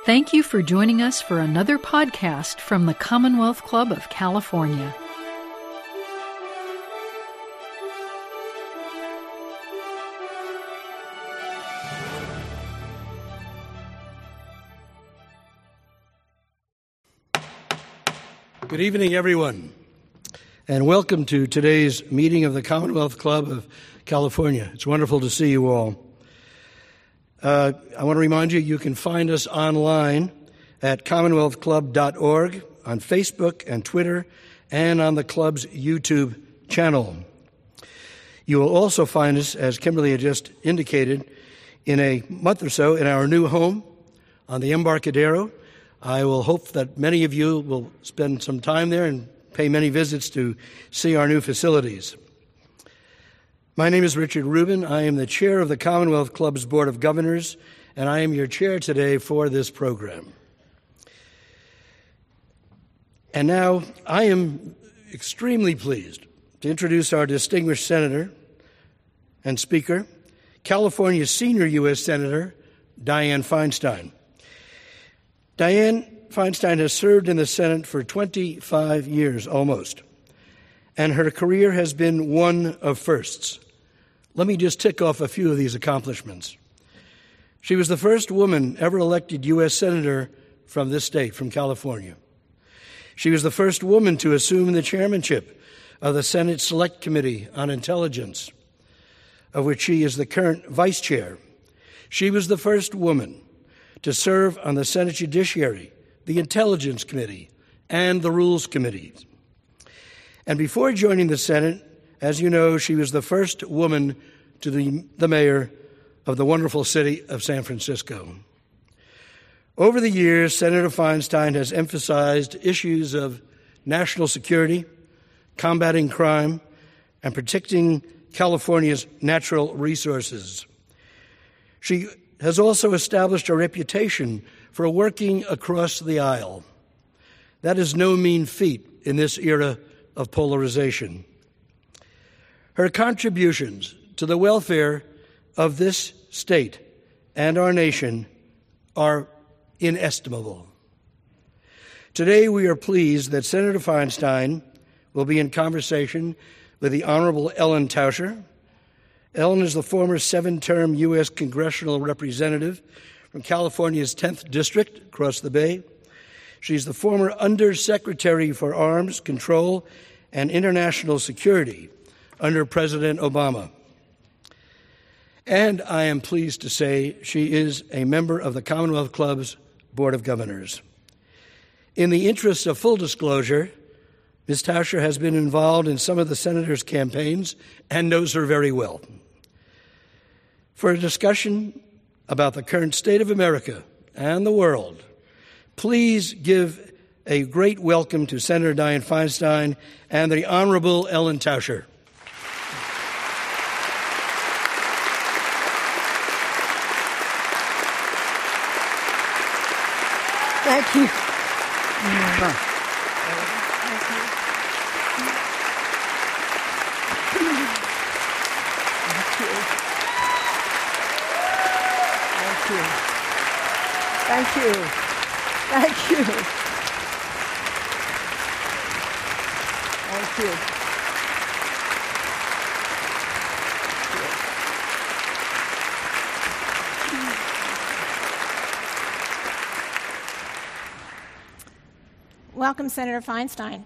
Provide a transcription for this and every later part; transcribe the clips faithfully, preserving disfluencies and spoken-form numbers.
Thank you for joining us for another podcast from the Commonwealth Club of California. Good evening, everyone, and welcome to today's meeting of the Commonwealth Club of California. It's wonderful to see you all. Uh, I want to remind you, you can find us online at commonwealth club dot org, on Facebook and Twitter, and on the club's YouTube channel. You will also find us, as Kimberly had just indicated, in a month or so in our new home on the Embarcadero. I will hope that many of you will spend some time there and pay many visits to see our new facilities. My name is Richard Rubin. I am the chair of the Commonwealth Club's Board of Governors, and I am your chair today for this program. And now I am extremely pleased to introduce our distinguished senator and speaker, California's senior U S Senator, Dianne Feinstein. Dianne Feinstein has served in the Senate for twenty-five years almost, and her career has been one of firsts. Let me just tick off a few of these accomplishments. She was the first woman ever elected U S Senator from this state, from California. She was the first woman to assume the chairmanship of the Senate Select Committee on Intelligence, of which she is the current vice chair. She was the first woman to serve on the Senate Judiciary, the Intelligence Committee, and the Rules Committee. And before joining the Senate, as you know, she was the first woman to be the mayor of the wonderful city of San Francisco. Over the years, Senator Feinstein has emphasized issues of national security, combating crime, and protecting California's natural resources. She has also established a reputation for working across the aisle. That is no mean feat in this era of polarization. Her contributions to the welfare of this state and our nation are inestimable. Today, we are pleased that Senator Feinstein will be in conversation with the Honorable Ellen Tauscher. Ellen is the former seven-term U S congressional representative from California's tenth District across the Bay. She's the former Undersecretary for Arms Control and International Security under President Obama. And I am pleased to say she is a member of the Commonwealth Club's Board of Governors. In the interest of full disclosure, Miz Tauscher has been involved in some of the senator's campaigns and knows her very well. For a discussion about the current state of America and the world, please give a great welcome to Senator Dianne Feinstein and the Honorable Ellen Tauscher. Thank you. Thank you. Thank you. Thank you. Welcome, Senator Feinstein.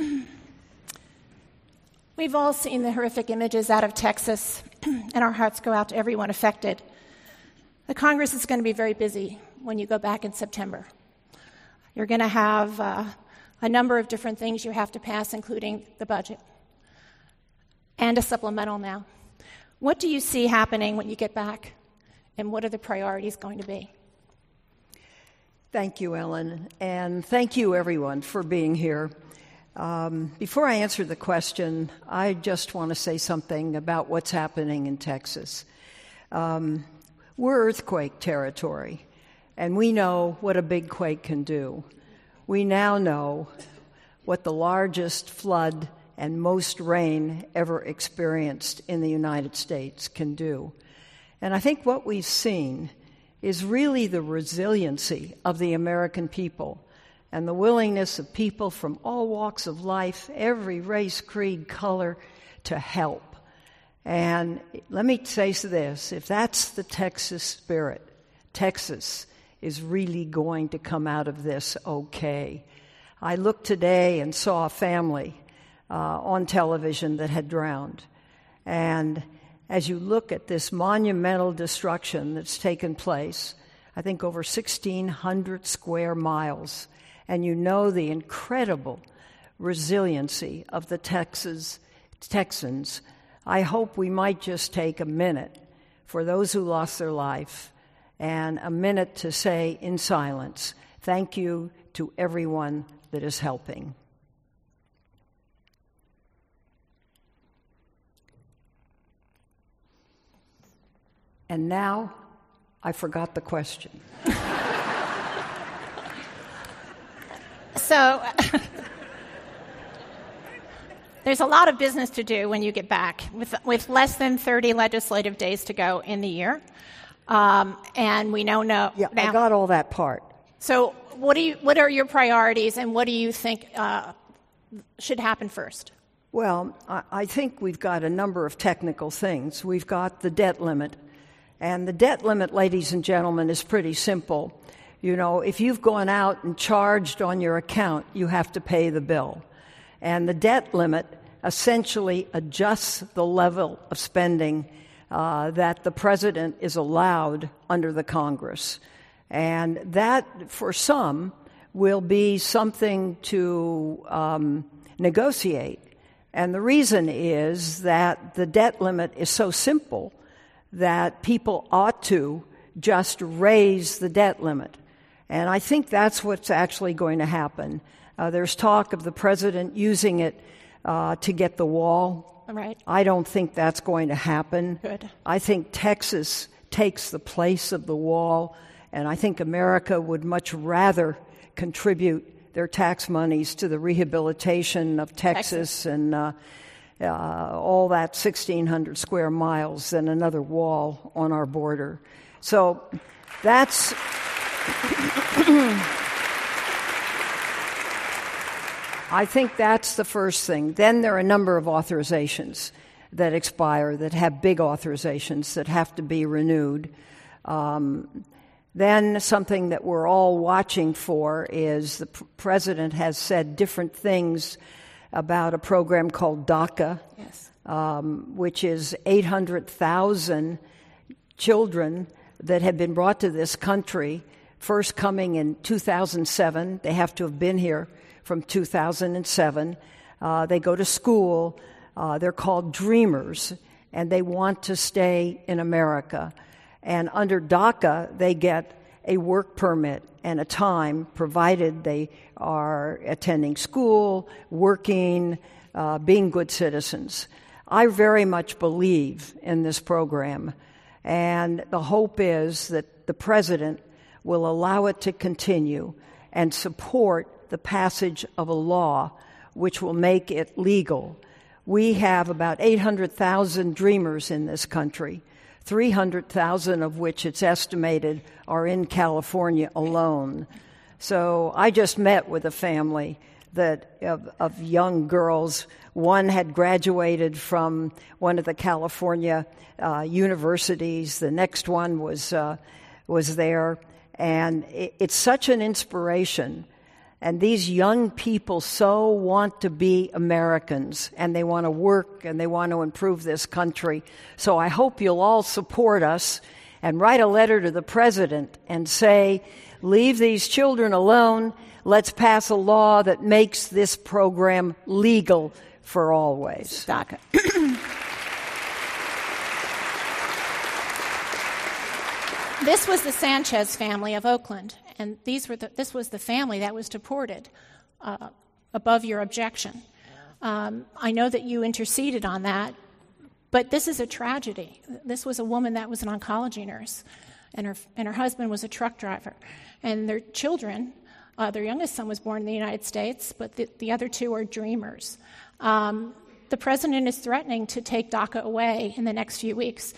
We've all seen the horrific images out of Texas, and our hearts go out to everyone affected. The Congress is going to be very busy when you go back in September. You're going to have uh, a number of different things you have to pass, including the budget and a supplemental now. What do you see happening when you get back, and what are the priorities going to be? Thank you, Ellen, and thank you, everyone, for being here. Um, before I answer the question, I just want to say something about what's happening in Texas. Um, we're earthquake territory, and we know what a big quake can do. We now know what the largest flood and most rain ever experienced in the United States can do. And I think what we've seen is really the resiliency of the American people and the willingness of people from all walks of life, every race, creed, color, to help. And let me say this, if that's the Texas spirit, Texas is really going to come out of this okay. I looked today and saw a family uh, on television that had drowned. And as you look at this monumental destruction that's taken place, I think over sixteen hundred square miles, and you know the incredible resiliency of the Texas Texans, I hope we might just take a minute for those who lost their life and a minute to say in silence, thank you to everyone that is helping. And now, I forgot the question. So, there's a lot of business to do when you get back, with with less than thirty legislative days to go in the year, um, and we know no. Yeah, now, I got all that part. So, what do you? What are your priorities, and what do you think uh, should happen first? Well, I, I think we've got a number of technical things. We've got the debt limit. And the debt limit, ladies and gentlemen, is pretty simple. You know, if you've gone out and charged on your account, you have to pay the bill. And the debt limit essentially adjusts the level of spending uh, that the president is allowed under the Congress. And that, for some, will be something to um, negotiate. And the reason is that the debt limit is so simple that people ought to just raise the debt limit. And I think that's what's actually going to happen. Uh, there's talk of the president using it uh, to get the wall. Right. I don't think that's going to happen. Good. I think Texas takes the place of the wall, and I think America would much rather contribute their tax monies to the rehabilitation of Texas, Texas. and uh, Uh, all that sixteen hundred square miles than another wall on our border. So that's I think that's the first thing. Then there are a number of authorizations that expire, that have big authorizations that have to be renewed. Um, then something that we're all watching for is the pr- president has said different things about a program called DACA, yes. um, which is eight hundred thousand children that have been brought to this country, first coming in two thousand seven. They have to have been here from two thousand seven. Uh, they go to school. Uh, they're called Dreamers, and they want to stay in America. And under DACA, they get a work permit and a time, provided they are attending school, working, uh, being good citizens. I very much believe in this program, and the hope is that the president will allow it to continue and support the passage of a law which will make it legal. We have about eight hundred thousand Dreamers in this country, three hundred thousand of which it's estimated are in California alone. So I just met with a family that of, of young girls. One had graduated from one of the California uh, universities. The next one was uh, was there. And it, it's such an inspiration. And these young people so want to be Americans, and they want to work, and they want to improve this country. So I hope you'll all support us and write a letter to the president and say, leave these children alone. Let's pass a law that makes this program legal for always. DACA. This was the Sanchez family of Oakland, and these were the, this was the family that was deported uh, above your objection. Um, I know that you interceded on that, but this is a tragedy. This was a woman that was an oncology nurse, and her and her husband was a truck driver, and their children. Uh, their youngest son was born in the United States, but the, the other two are Dreamers. Um, the president is threatening to take DACA away in the next few weeks.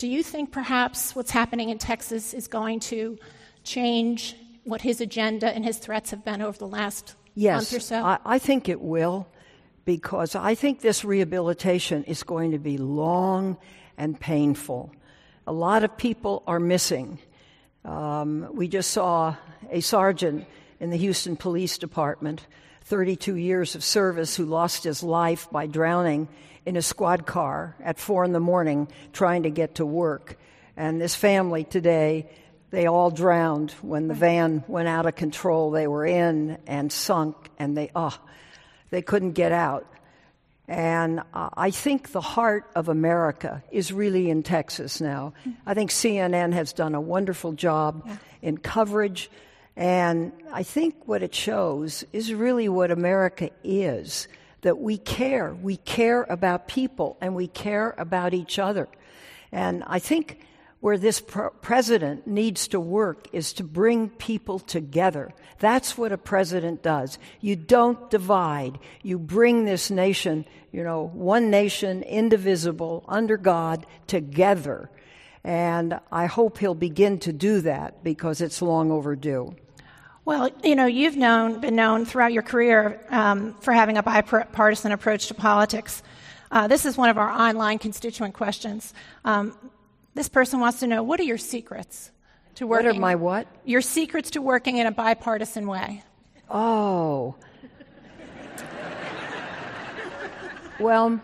Do you think perhaps what's happening in Texas is going to change what his agenda and his threats have been over the last yes, month or so? I, I think it will, because I think this rehabilitation is going to be long and painful. A lot of people are missing. Um, we just saw a sergeant in the Houston Police Department, thirty-two years of service, who lost his life by drowning in a squad car at four in the morning trying to get to work. And this family today, they all drowned when the van went out of control. They were in and sunk, and they, oh, they couldn't get out. And uh, I think the heart of America is really in Texas now. I think C N N has done a wonderful job yeah. in coverage. And I think what it shows is really what America is, that we care. We care about people, and we care about each other. And I think where this pr- president needs to work is to bring people together. That's what a president does. You don't divide. You bring this nation, you know, one nation, indivisible, under God, together. And I hope he'll begin to do that, because it's long overdue. Well, you know, you've known, been known throughout your career um, for having a bipartisan approach to politics. Uh, this is one of our online constituent questions. Um, this person wants to know, what are your secrets to working? What are my what? Your secrets to working in a bipartisan way. Oh. Well,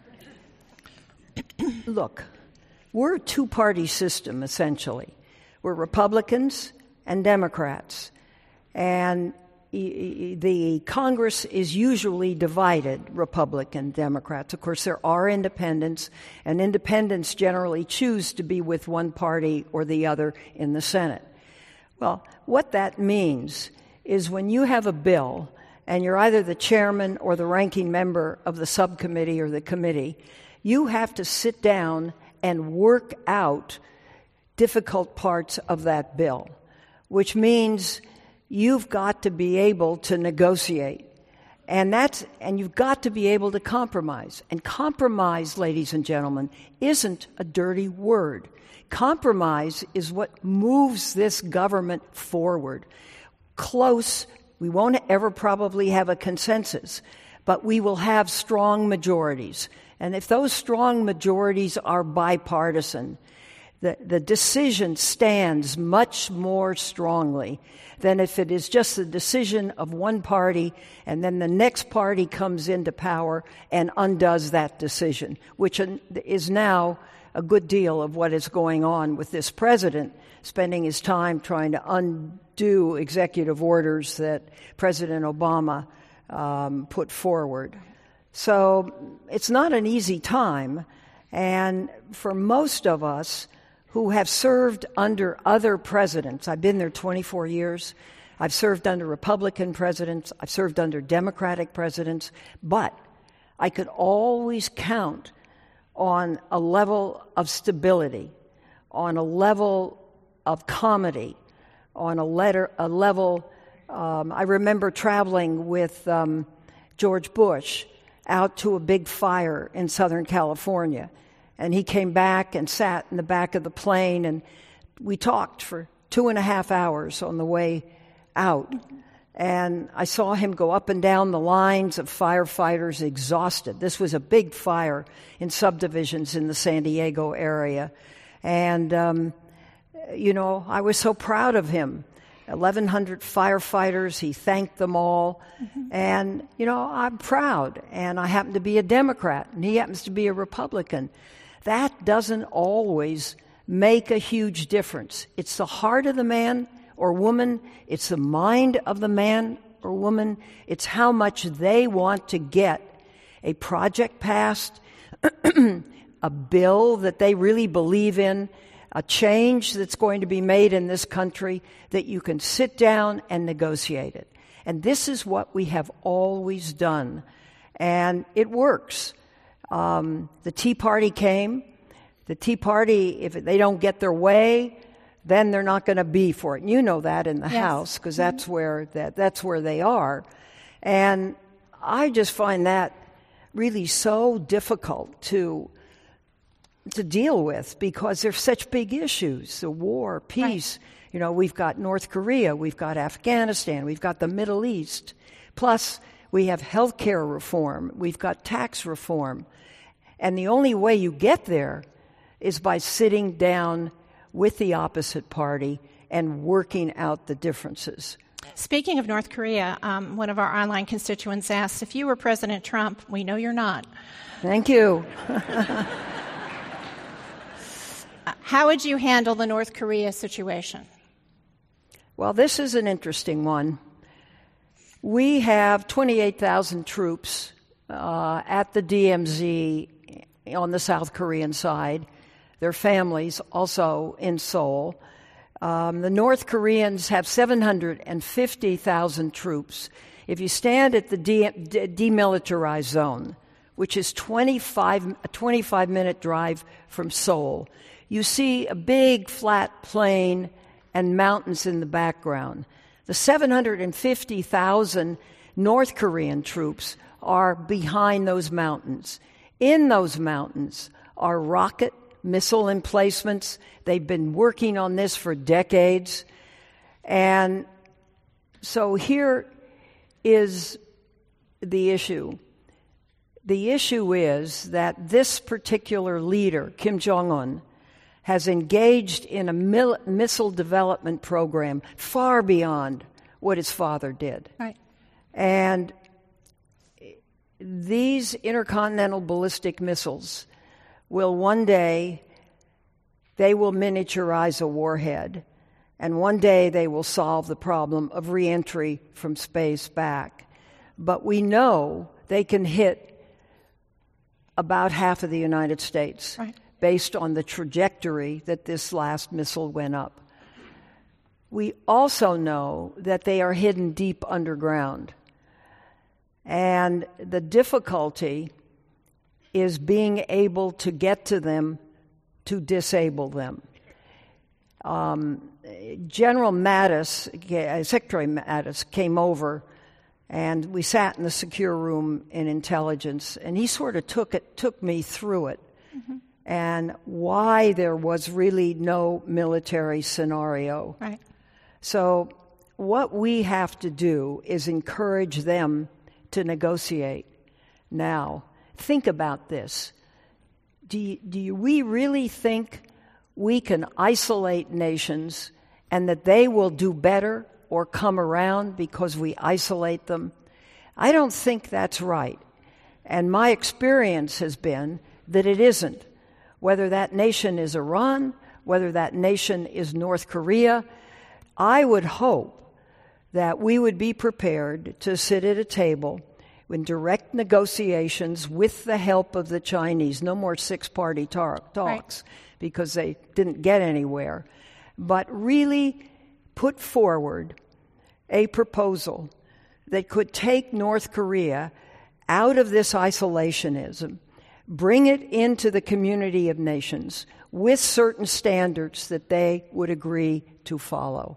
look, we're a two-party system, essentially. We're Republicans and Democrats. And the Congress is usually divided, Republican, Democrats. Of course, there are independents, and independents generally choose to be with one party or the other in the Senate. Well, what that means is when you have a bill and you're either the chairman or the ranking member of the subcommittee or the committee, you have to sit down and work out difficult parts of that bill, which means you've got to be able to negotiate. And that's and you've got to be able to compromise. And compromise, ladies and gentlemen, isn't a dirty word. Compromise is what moves this government forward. Close, we won't ever probably have a consensus, but we will have strong majorities. And if those strong majorities are bipartisan, the, the decision stands much more strongly than if it is just the decision of one party and then the next party comes into power and undoes that decision, which is now a good deal of what is going on with this president, spending his time trying to undo executive orders that President Obama um, put forward. So it's not an easy time, and for most of us who have served under other presidents, I've been there twenty-four years, I've served under Republican presidents, I've served under Democratic presidents, but I could always count on a level of stability, on a level of comedy, on a, letter, a level, um, I remember traveling with um, George Bush out to a big fire in Southern California. And he came back and sat in the back of the plane, and we talked for two and a half hours on the way out. And I saw him go up and down the lines of firefighters exhausted. This was a big fire in subdivisions in the San Diego area. And, um, you know, I was so proud of him. eleven hundred firefighters, he thanked them all. Mm-hmm. And, you know, I'm proud. And I happen to be a Democrat, and he happens to be a Republican. That doesn't always make a huge difference. It's the heart of the man or woman. It's the mind of the man or woman. It's how much they want to get a project passed, a bill that they really believe in, a change that's going to be made in this country, that you can sit down and negotiate it. And this is what we have always done. And it works. Um, the Tea Party came. The Tea Party, if they don't get their way, then they're not going to be for it. And you know that in the yes. House, because that's where that that's where they are. And I just find that really so difficult to to deal with because they're such big issues, the war, peace. Right. You know, we've got North Korea, we've got Afghanistan, we've got the Middle East. Plus, we have health care reform, we've got tax reform. And the only way you get there is by sitting down with the opposite party and working out the differences. Speaking of North Korea, um, one of our online constituents asked, if you were President Trump, we know you're not. Thank you. How would you handle the North Korea situation? Well, this is an interesting one. We have twenty-eight thousand troops uh, at the D M Z on the South Korean side. Their families also in Seoul. Um, the North Koreans have seven hundred fifty thousand troops. If you stand at the de- de- demilitarized zone, which is twenty-five, a twenty-five minute drive from Seoul, you see a big flat plain and mountains in the background. The seven hundred fifty thousand North Korean troops are behind those mountains. In those mountains are rocket missile emplacements. They've been working on this for decades. And so here is the issue. The issue is that this particular leader, Kim Jong-un, has engaged in a mil- missile development program far beyond what his father did. Right. And these intercontinental ballistic missiles will one day, they will miniaturize a warhead, and one day they will solve the problem of reentry from space back. But we know they can hit about half of the United States. Right. Based on the trajectory that this last missile went up. We also know that they are hidden deep underground. And the difficulty is being able to get to them to disable them. Um, General Mattis, Secretary Mattis, came over and we sat in the secure room in intelligence, and he sort of took it, took me through it. Mm-hmm. And why there was really no military scenario. Right. So what we have to do is encourage them to negotiate. Now, think about this. Do you, do you, we really think we can isolate nations and that they will do better or come around because we isolate them? I don't think that's right. And my experience has been that it isn't. Whether that nation is Iran, whether that nation is North Korea, I would hope that we would be prepared to sit at a table in direct negotiations with the help of the Chinese. No more six-party tar- talks, right. Because they didn't get anywhere. But really put forward a proposal that could take North Korea out of this isolationism, bring it into the community of nations with certain standards that they would agree to follow.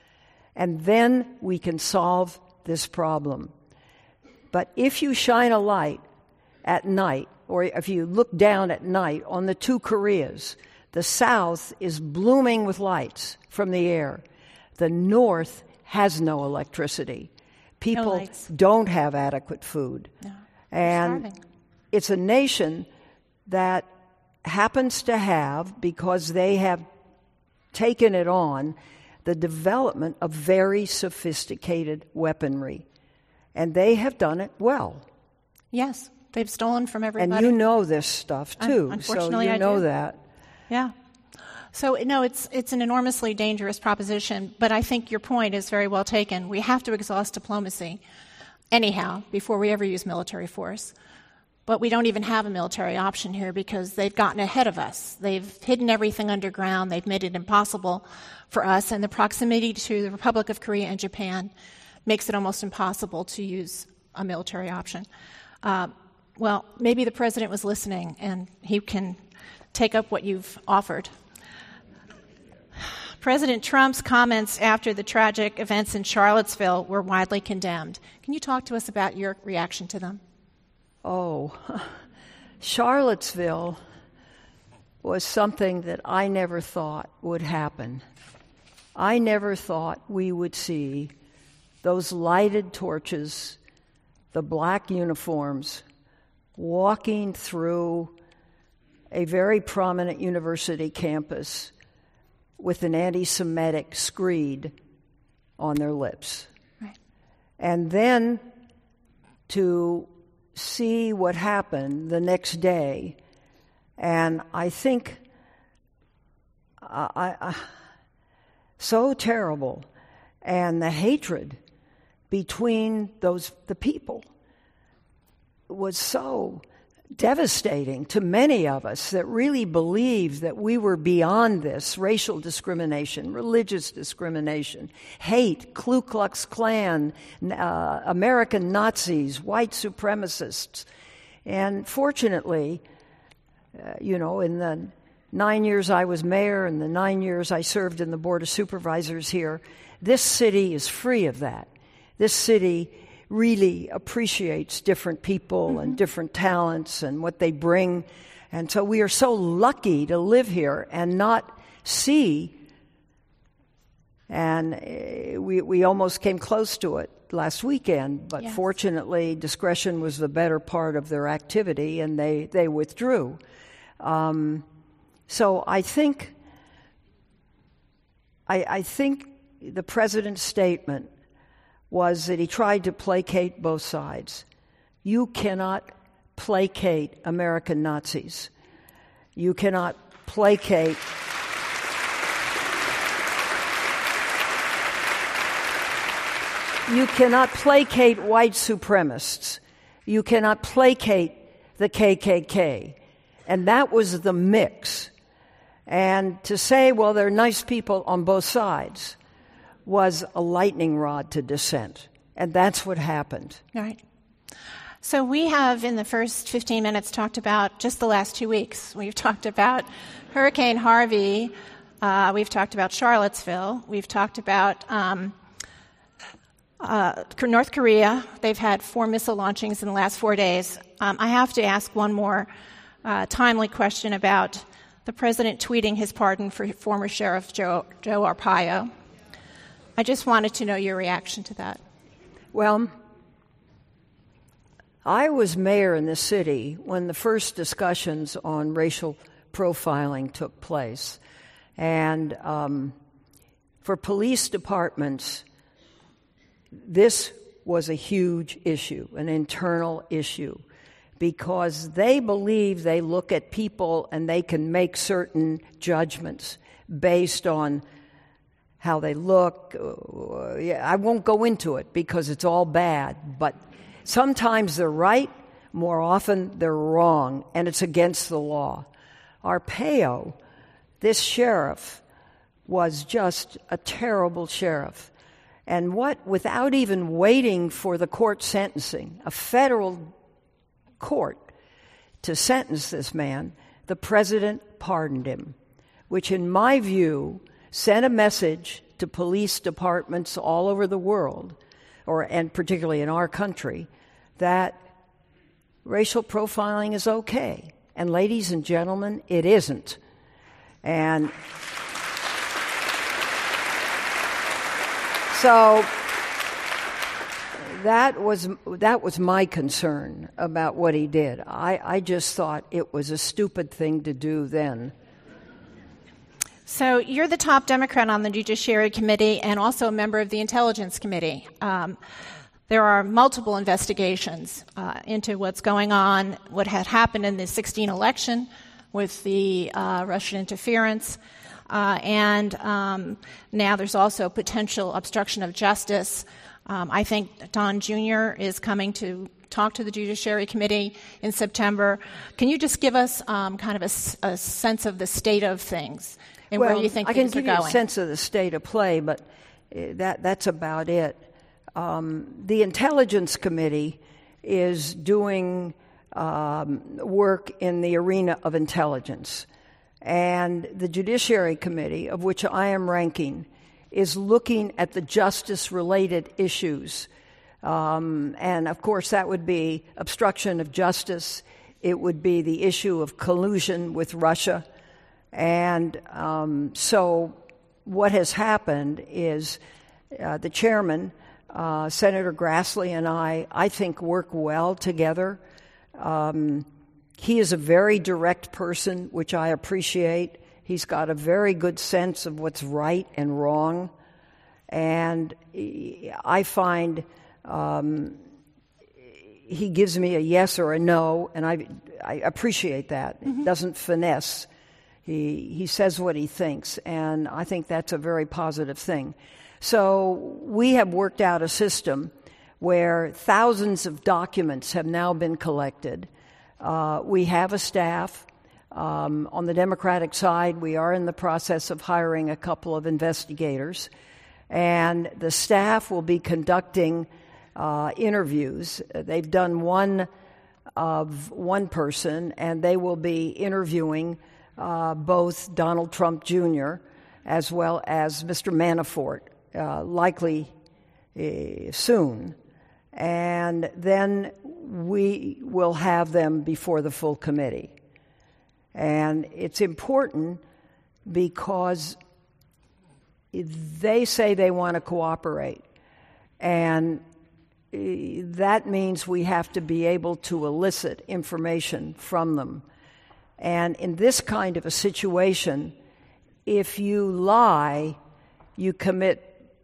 And then we can solve this problem. But if you shine a light at night, or if you look down at night on the two Koreas, the South is blooming with lights from the air. The North has no electricity. People no don't have adequate food. No, and starving. It's a nation that happens to have, because they have taken it on, the development of very sophisticated weaponry. And they have done it well. Yes, they've stolen from everybody. And you know this stuff, too. Unfortunately, so you I know do. that. Yeah. So, no, it's it's an enormously dangerous proposition, but I think your point is very well taken. We have to exhaust diplomacy anyhow before we ever use military force. But we don't even have a military option here because they've gotten ahead of us. They've hidden everything underground. They've made it impossible for us. And the proximity to the Republic of Korea and Japan makes it almost impossible to use a military option. Uh, well, maybe the president was listening and he can take up what you've offered. President Trump's comments after the tragic events in Charlottesville were widely condemned. Can you talk to us about your reaction to them? Oh, Charlottesville was something that I never thought would happen. I never thought we would see those lighted torches, the black uniforms, walking through a very prominent university campus with an anti-Semitic screed on their lips. Right. And then to see what happened the next day, and I think uh, I, I, so terrible, and the hatred between those the people was so devastating to many of us that really believed that we were beyond this racial discrimination, religious discrimination, hate, Ku Klux Klan, uh, American Nazis, white supremacists. And fortunately, uh, you know, in the nine years I was mayor and the nine years I served in the Board of Supervisors here, this city is free of that. This city really appreciates different people mm-hmm. and different talents and what they bring. And so we are so lucky to live here and not see, and we we almost came close to it last weekend, but yes. Fortunately discretion was the better part of their activity and they, they withdrew. Um, so I think, I, I think the president's statement was that he tried to placate both sides. You cannot placate American Nazis. You cannot placate You cannot placate white supremacists. You cannot placate the K K K. And that was the mix. And to say, well, they're nice people on both sides, was a lightning rod to dissent. And that's what happened. All right. So we have, in the first fifteen minutes, talked about just the last two weeks. We've talked about Hurricane Harvey. Uh, we've talked about Charlottesville. We've talked about um, uh, North Korea. They've had four missile launchings in the last four days. Um, I have to ask one more uh, timely question about the president tweeting his pardon for former Sheriff Joe, Joe Arpaio. I just wanted to know your reaction to that. Well, I was mayor in the city when the first discussions on racial profiling took place. And um, for police departments, this was a huge issue, an internal issue, because they believe they look at people and they can make certain judgments based on how they look. Uh, yeah, I won't go into it because it's all bad, but sometimes they're right, more often they're wrong, and it's against the law. Arpaio, this sheriff, was just a terrible sheriff. And what, without even waiting for the court sentencing, a federal court to sentence this man, the president pardoned him, which in my view sent a message to police departments all over the world, or and particularly in our country, that racial profiling is okay. And ladies and gentlemen, it isn't. And so that was that was my concern about what he did. I, I just thought it was a stupid thing to do then. So you're the top Democrat on the Judiciary Committee and also a member of the Intelligence Committee. Um, there are multiple investigations uh, into what's going on, what had happened in the sixteen election with the uh, Russian interference, uh, and um, now there's also potential obstruction of justice. Um, I think Don Junior is coming to talk to the Judiciary Committee in September. Can you just give us um, kind of a, a sense of the state of things? And well, where you think I can things give are you going. a sense of the state of play, but that that's about it. Um, the Intelligence Committee is doing um, work in the arena of intelligence, and the Judiciary Committee, of which I am ranking, is looking at the justice-related issues. Um, and, of course, that would be obstruction of justice. It would be the issue of collusion with Russia. And um, so what has happened is uh, the chairman, uh, Senator Grassley, and I, I think, work well together. Um, he is a very direct person, which I appreciate. He's got a very good sense of what's right and wrong. And I find um, he gives me a yes or a no, and I, I appreciate that. Mm-hmm. It doesn't finesse. He, he says what he thinks, and I think that's a very positive thing. So we have worked out a system where thousands of documents have now been collected. Uh, we have a staff. Um, on the Democratic side, we are in the process of hiring a couple of investigators, and the staff will be conducting uh, interviews. They've done one of one person, and they will be interviewing uh, both Donald Trump Junior as well as Mister Manafort, uh, likely uh, soon. And then we will have them before the full committee. And it's important because they say they want to cooperate. And that means we have to be able to elicit information from them. And in this kind of a situation, if you lie, you commit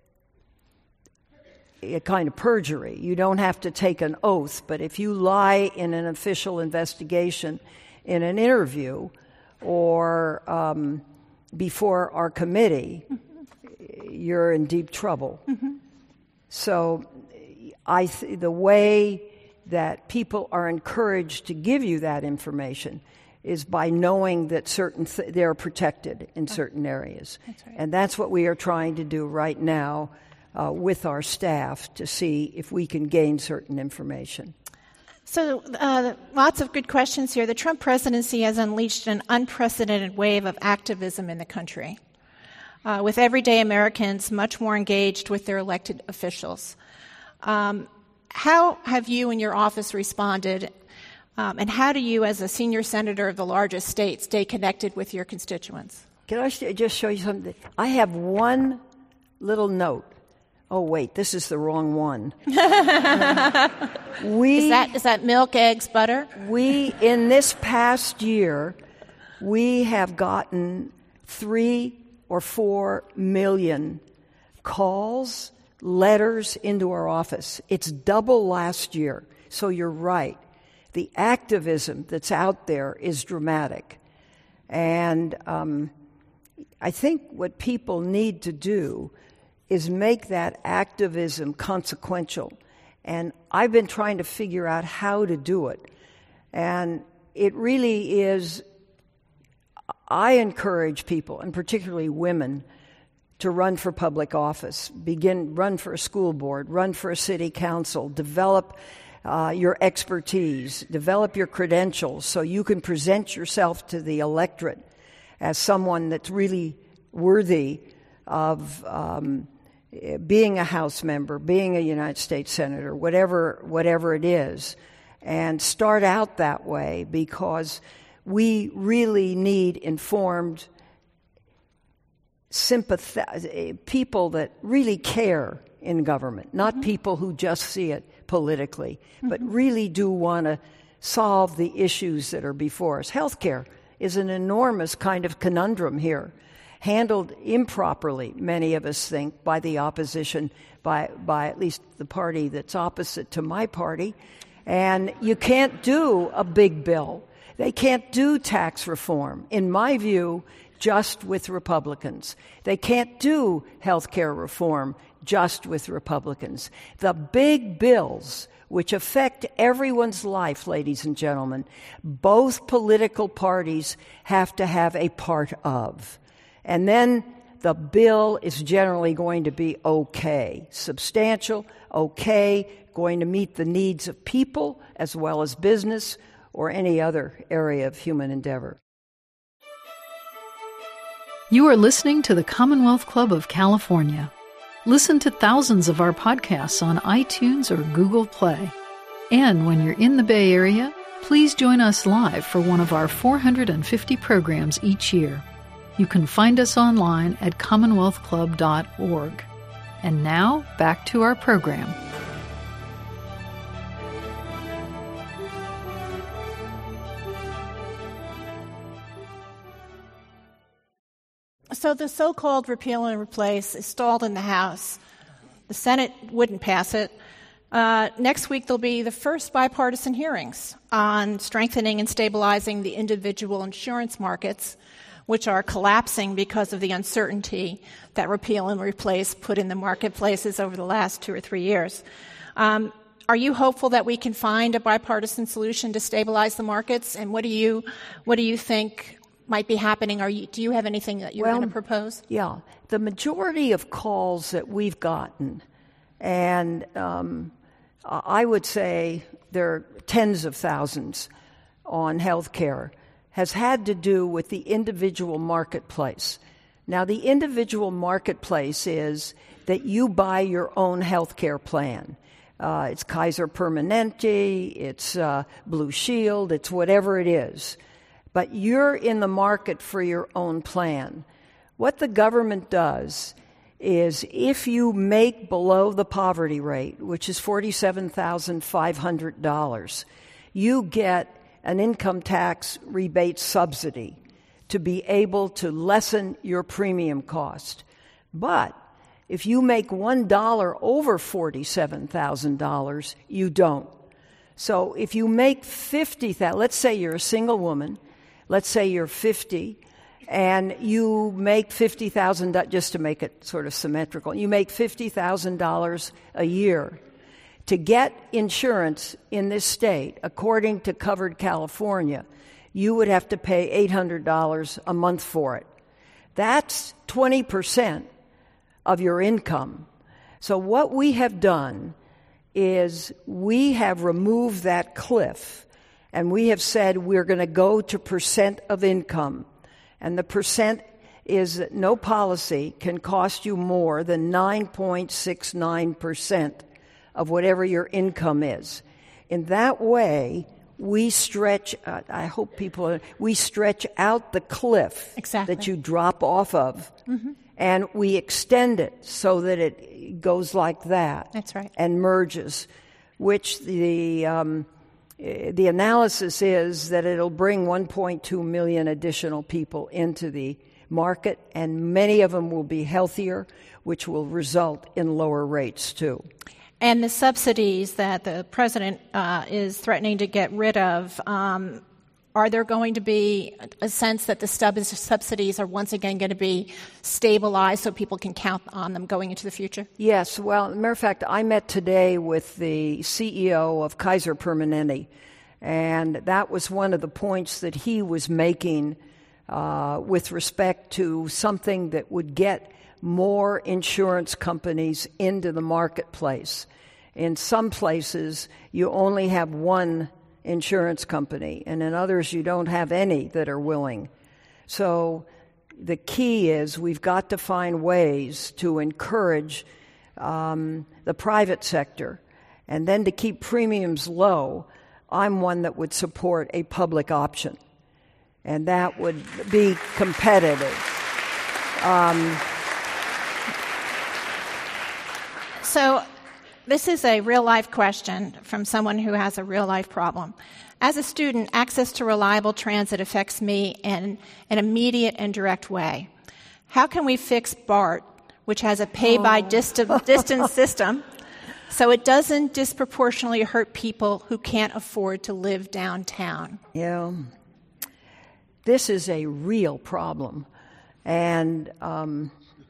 a kind of perjury. You don't have to take an oath, but if you lie in an official investigation, in an interview, or um, before our committee, mm-hmm. you're in deep trouble. Mm-hmm. So I th- the way that people are encouraged to give you that information is by knowing that certain th- they're protected in certain areas. That's right. And that's what we are trying to do right now uh, with our staff to see if we can gain certain information. So uh, lots of good questions here. The Trump presidency has unleashed an unprecedented wave of activism in the country, uh, with everyday Americans much more engaged with their elected officials. Um, how have you and your office responded, um, and how do you, as a senior senator of the largest state, stay connected with your constituents? Can I sh- just show you something? I have one little note. Oh, wait, this is the wrong one. we, is that is that milk, eggs, butter? We, in this past year, we have gotten three or four million calls, letters into our office. It's double last year. So you're right. The activism that's out there is dramatic. And um, I think what people need to do is make that activism consequential. And I've been trying to figure out how to do it. And it really is, I encourage people, and particularly women, to run for public office, begin, run for a school board, run for a city council, develop uh, your expertise, develop your credentials so you can present yourself to the electorate as someone that's really worthy of um, being a House member, being a United States Senator, whatever whatever it is, and start out that way, because we really need informed, sympathetic people that really care in government, not mm-hmm. people who just see it politically, mm-hmm. but really do want to solve the issues that are before us. Healthcare is an enormous kind of conundrum here, handled improperly, many of us think, by the opposition, by by at least the party that's opposite to my party. And you can't do a big bill. They can't do tax reform, in my view, just with Republicans. They can't do health care reform just with Republicans. The big bills, which affect everyone's life, ladies and gentlemen, both political parties have to have a part of. And then the bill is generally going to be okay, substantial, okay, going to meet the needs of people as well as business or any other area of human endeavor. You are listening to the Commonwealth Club of California. Listen to thousands of our podcasts on iTunes or Google Play. And when you're in the Bay Area, please join us live for one of our four hundred fifty programs each year. You can find us online at commonwealth club dot org. And now, back to our program. So the so-called repeal and replace is stalled in the House. The Senate wouldn't pass it. Uh, next week, there'll be the first bipartisan hearings on strengthening and stabilizing the individual insurance markets, which are collapsing because of the uncertainty that repeal and replace put in the marketplaces over the last two or three years. Um, are you hopeful that we can find a bipartisan solution to stabilize the markets? And what do you, what do you think might be happening? Are you, do you have anything that you're well, going to propose? Yeah. The majority of calls that we've gotten, and um, I would say there are tens of thousands on health care, has had to do with the individual marketplace. Now, the individual marketplace is that you buy your own health care plan. Uh, it's Kaiser Permanente, it's uh, Blue Shield, it's whatever it is. But you're in the market for your own plan. What the government does is if you make below the poverty rate, which is forty-seven thousand five hundred dollars, you get an income tax rebate subsidy to be able to lessen your premium cost. But if you make one dollar over forty-seven thousand dollars, you don't. So if you make fifty thousand dollars, let's say you're a single woman, let's say you're fifty, and you make fifty thousand dollars, just to make it sort of symmetrical, you make fifty thousand dollars a year. To get insurance in this state, according to Covered California, you would have to pay eight hundred dollars a month for it. That's twenty percent of your income. So what we have done is we have removed that cliff, and we have said we're going to go to percent of income. And the percent is that no policy can cost you more than nine point six nine percent of whatever your income is. In that way, we stretch, uh, I hope people, we stretch out the cliff exactly. that you drop off of, mm-hmm. and we extend it so that it goes like that. That's right. And merges, which the um, the analysis is that it'll bring one point two million additional people into the market, and many of them will be healthier, which will result in lower rates too. And the subsidies that the president uh, is threatening to get rid of, um, are there going to be a sense that the stub- subsidies are once again going to be stabilized so people can count on them going into the future? Yes. Well, as a matter of fact, I met today with the C E O of Kaiser Permanente, and that was one of the points that he was making uh, with respect to something that would get more insurance companies into the marketplace. In some places, you only have one insurance company, and in others, you don't have any that are willing. So the key is we've got to find ways to encourage um, the private sector, and then to keep premiums low. I'm one that would support a public option, and that would be competitive. Um, So this is a real-life question from someone who has a real-life problem. As a student, access to reliable transit affects me in an immediate and direct way. How can we fix BART, which has a pay-by-distance system, so it doesn't disproportionately hurt people who can't afford to live downtown? Yeah. This is a real problem. And um,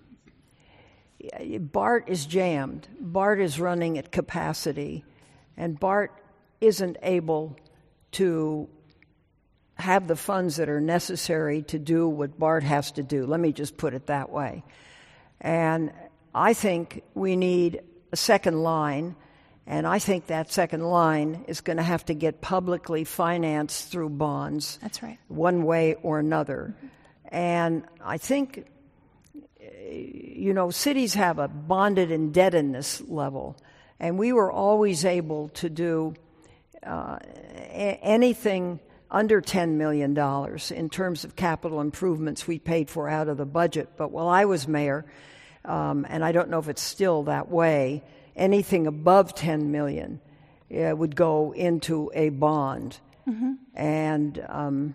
BART is jammed. BART is running at capacity. And BART isn't able to have the funds that are necessary to do what BART has to do. Let me just put it that way. And I think we need a second line, and I think that second line is going to have to get publicly financed through bonds. That's right. One way or another. And I think, you know, cities have a bonded indebtedness level, and we were always able to do uh, a- anything under ten million dollars in terms of capital improvements we paid for out of the budget. But while I was mayor, um, and I don't know if it's still that way, anything above ten million dollars uh, would go into a bond. Mm-hmm. And um,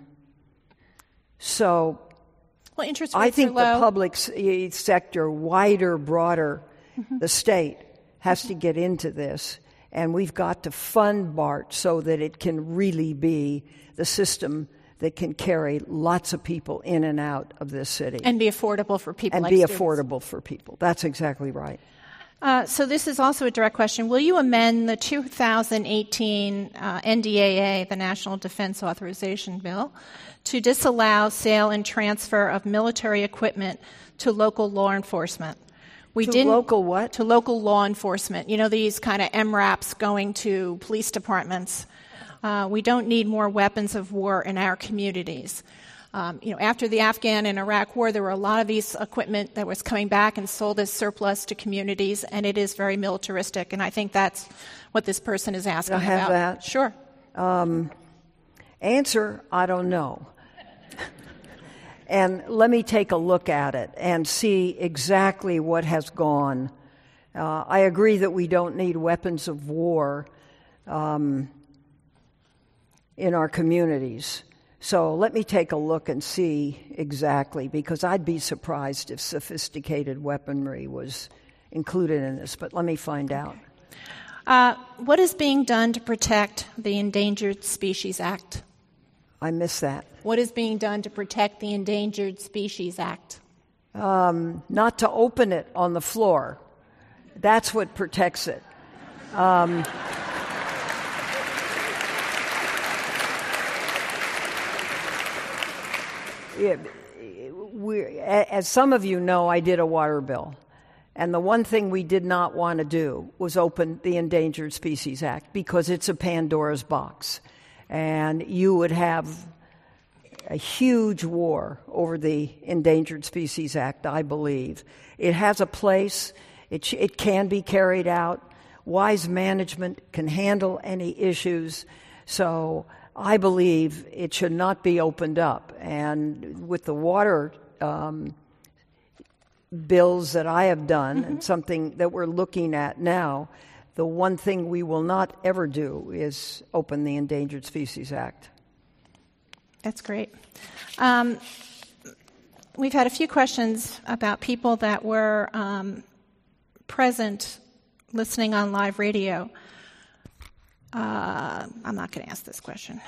so well, interest rates I think are low. the public sector, wider, broader, mm-hmm. the state, has to get into this. And we've got to fund BART so that it can really be the system that can carry lots of people in and out of this city. And be affordable for people and like be students. affordable for people. That's exactly right. Uh, so this is also a direct question. Will you amend the two thousand eighteen uh, N D A A, the National Defense Authorization Bill, to disallow sale and transfer of military equipment to local law enforcement? We to didn't, local what? To local law enforcement. You know, these kind of M RAPs going to police departments. Uh, we don't need more weapons of war in our communities. Um, you know, after the Afghan and Iraq war, there were a lot of these equipment that was coming back and sold as surplus to communities, and it is very militaristic. And I think that's what this person is asking I have about. That. Sure. Um, answer: I don't know. And let me take a look at it and see exactly what has gone. Uh, I agree that we don't need weapons of war um, in our communities. So let me take a look and see exactly, because I'd be surprised if sophisticated weaponry was included in this, but let me find out. Uh, what is being done to protect the Endangered Species Act? I missed that. What is being done to protect the Endangered Species Act? Um, not to open it on the floor. That's what protects it. Um, it, we, as some of you know, I did a water bill. And the one thing we did not want to do was open the Endangered Species Act, because it's a Pandora's box. And you would have a huge war over the Endangered Species Act, I believe. It has a place. It, sh- it can be carried out. Wise management can handle any issues. So I believe it should not be opened up. And with the water um, bills that I have done, mm-hmm. and something that we're looking at now, the one thing we will not ever do is open the Endangered Species Act. That's great. Um, we've had a few questions about people that were um, present listening on live radio. Uh, I'm not going to ask this question.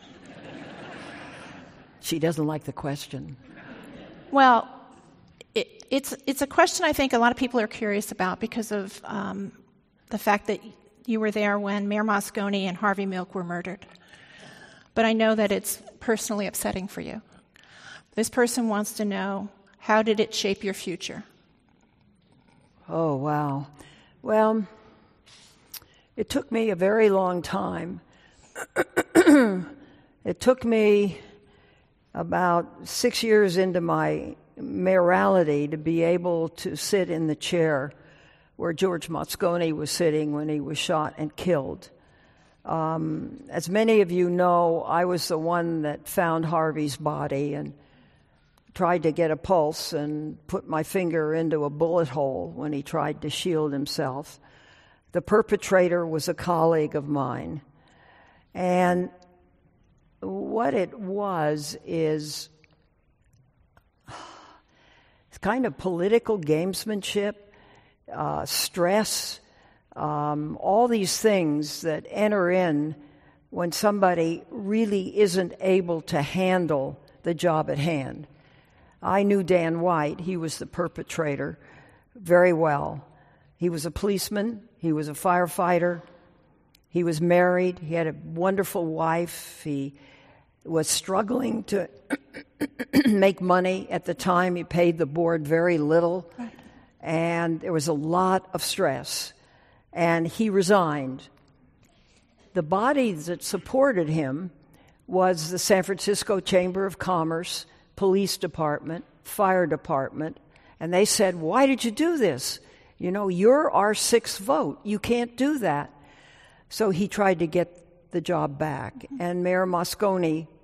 She doesn't like the question. Well, it, it's it's a question I think a lot of people are curious about because of um, the fact that you were there when Mayor Moscone and Harvey Milk were murdered. But I know that it's personally upsetting for you. This person wants to know, how did it shape your future? Oh, wow. Well, it took me a very long time. It took me about six years into my mayoralty to be able to sit in the chair where George Moscone was sitting when he was shot and killed. Um, as many of you know, I was the one that found Harvey's body and tried to get a pulse and put my finger into a bullet hole when he tried to shield himself. The perpetrator was a colleague of mine. And what it was is kind of political gamesmanship, uh, stress, Um, all these things that enter in when somebody really isn't able to handle the job at hand. I knew Dan White. He was the perpetrator very well. He was a policeman. He was a firefighter. He was married. He had a wonderful wife. He was struggling to make money at the time. He paid the board very little. And there was a lot of stress. And he resigned. The body that supported him was the San Francisco Chamber of Commerce, police department, fire department, and they said, why did you do this? You know, you're our sixth vote. You can't do that. So he tried to get the job back, and Mayor Moscone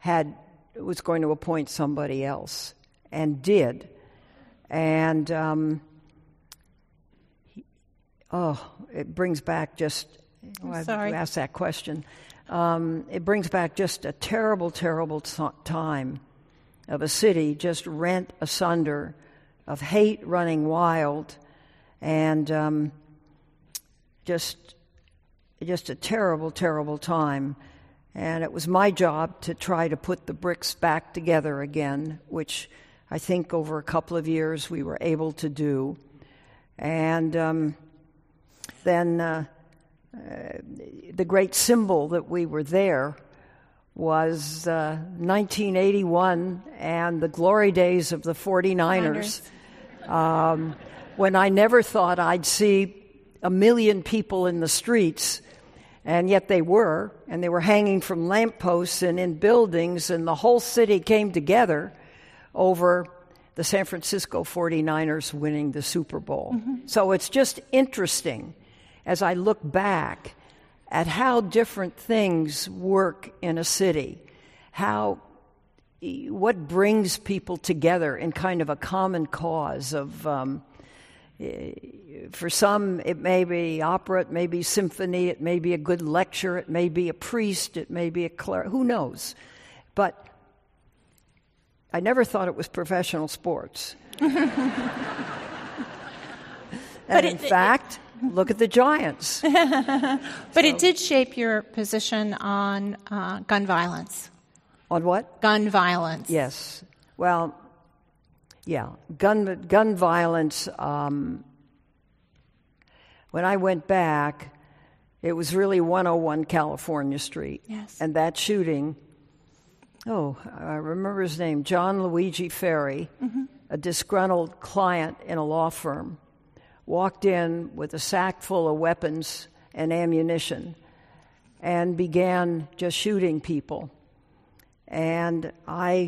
had was going to appoint somebody else, and did. And um, he, oh, it brings back just. Oh, I've sorry. asked that question. Um, it brings back just a terrible, terrible t- time of a city just rent asunder, of hate running wild, and um, just just a terrible, terrible time. And it was my job to try to put the bricks back together again, which I think over a couple of years we were able to do. And um, then uh, uh, the great symbol that we were there was uh, nineteen eighty-one and the glory days of the forty-niners, um, when I never thought I'd see a million people in the streets, and yet they were, and they were hanging from lampposts and in buildings, and the whole city came together over the San Francisco forty-niners winning the Super Bowl. Mm-hmm. So it's just interesting as I look back at how different things work in a city, how what brings people together in kind of a common cause of, um, for some it may be opera, it may be symphony, it may be a good lecture, it may be a priest, it may be a cleric, who knows? But I never thought it was professional sports. And in it, fact, it, look at the Giants. But so, it did shape your position on uh, gun violence. On what? Gun violence. Yes. Well, yeah, gun gun violence. Um, when I went back, it was really one oh one California Street. Yes. And that shooting, oh, I remember his name, John Luigi Ferri, mm-hmm. a disgruntled client in a law firm, walked in with a sack full of weapons and ammunition and began just shooting people. And I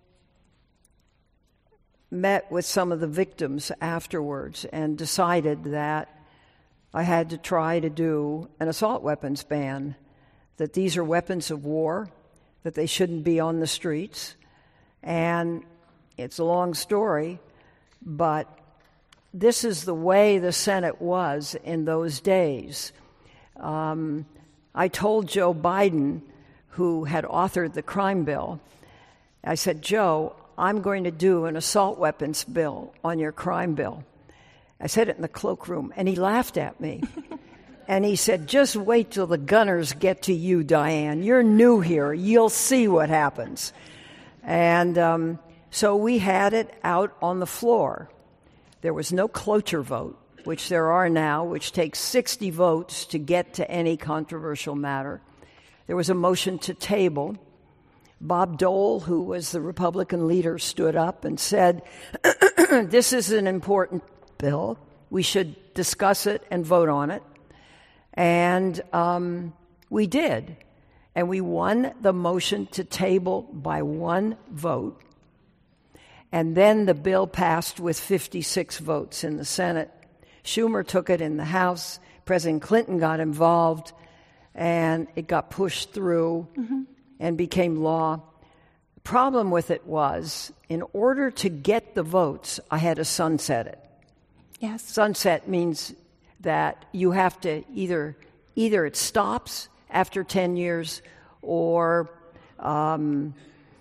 met with some of the victims afterwards and decided that I had to try to do an assault weapons ban, that these are weapons of war, that they shouldn't be on the streets. And it's a long story, but this is the way the Senate was in those days. Um, I told Joe Biden, who had authored the crime bill, I said, Joe, I'm going to do an assault weapons bill on your crime bill. I said it in the cloakroom, and he laughed at me. And he said, just wait till the gunners get to you, Diane. You're new here. You'll see what happens. And um, so we had it out on the floor. There was no cloture vote, which there are now, which takes sixty votes to get to any controversial matter. There was a motion to table. Bob Dole, who was the Republican leader, stood up and said, this is an important bill. We should discuss it and vote on it. And um, we did. And we won the motion to table by one vote. And then the bill passed with fifty-six votes in the Senate. Schumer took it in the House. President Clinton got involved, and it got pushed through mm-hmm. and became law. The problem with it was, in order to get the votes, I had to sunset it. Yes. Sunset means that you have to either either it stops after ten years or um,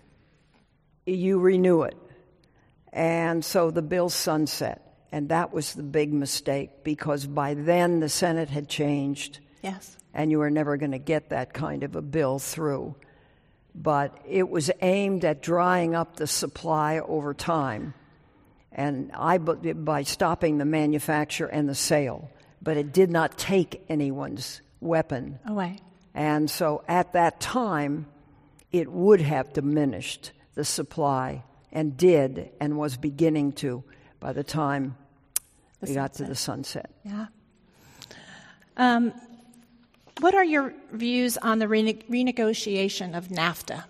you renew it. And so the bill sunset. And that was the big mistake, because by then the Senate had changed. Yes. And you were never going to get that kind of a bill through. But it was aimed at drying up the supply over time. And I, by stopping the manufacture and the sale. But it did not take anyone's weapon away. And so at that time, it would have diminished the supply, and did, and was beginning to by the time the we got to the sunset. Yeah. Um, what are your views on the rene- renegotiation of NAFTA?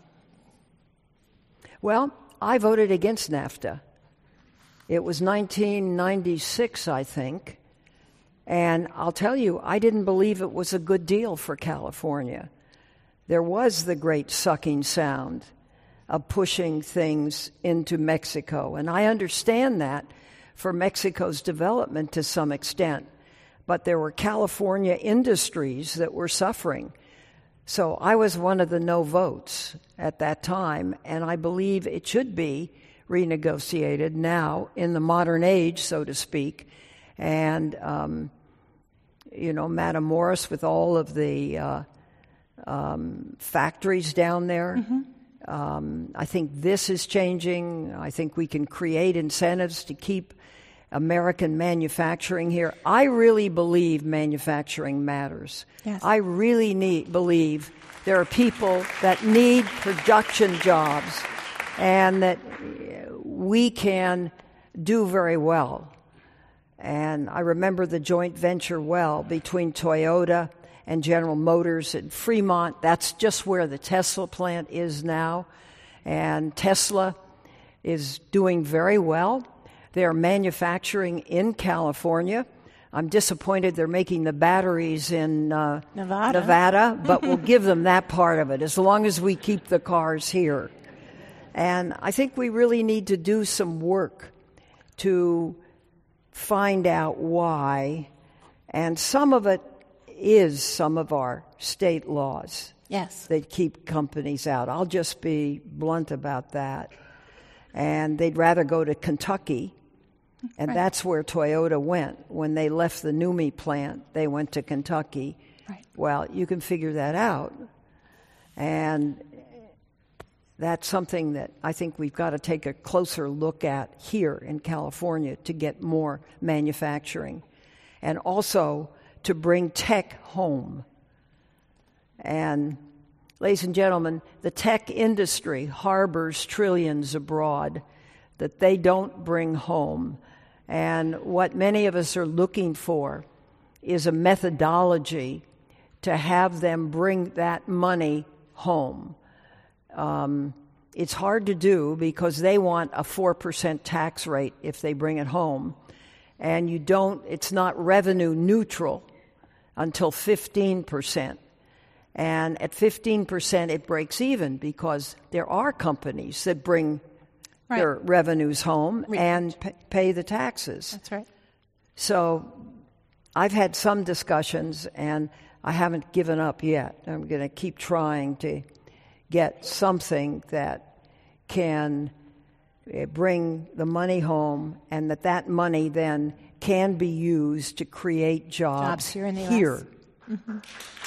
Well, I voted against NAFTA. It was nineteen ninety-six, I think. And I'll tell you, I didn't believe it was a good deal for California. There was the great sucking sound. of pushing things into Mexico. And I understand that for Mexico's development to some extent. But there were California industries that were suffering. So I was one of the no votes at that time, and I believe it should be renegotiated now in the modern age, so to speak. And, um, you know, Matamoros with all of the uh, um, factories down there, mm-hmm. um, I think this is changing. I think we can create incentives to keep American manufacturing here. I really believe manufacturing matters. Yes. I really need, believe there are people that need production jobs and that we can do very well. And I remember the joint venture well between Toyota and General Motors in Fremont. That's just where the Tesla plant is now. And Tesla is doing very well. They're manufacturing in California. I'm disappointed they're making the batteries in uh, Nevada, Nevada, but we'll give them that part of it as long as we keep the cars here. And I think we really need to do some work to find out why. And some of it is some of our state laws yes. that keep companies out. I'll just be blunt about that. And they'd rather go to Kentucky. And right. that's where Toyota went. When they left the NUMMI plant, they went to Kentucky. Right. Well, you can figure that out. And that's something that I think we've got to take a closer look at here in California to get more manufacturing. And also to bring tech home. And, ladies and gentlemen, the tech industry harbors trillions abroad that they don't bring home. And what many of us are looking for is a methodology to have them bring that money home. Um, it's hard to do because they want a four percent tax rate if they bring it home. And you don't, it's not revenue neutral until fifteen percent. And at fifteen percent it breaks even because there are companies that bring right. their revenues home right. and p- pay the taxes. That's right. So I've had some discussions, and I haven't given up yet. I'm going to keep trying to get something that can bring the money home, and that that money then can be used to create jobs, jobs here in the here. U S Mm-hmm.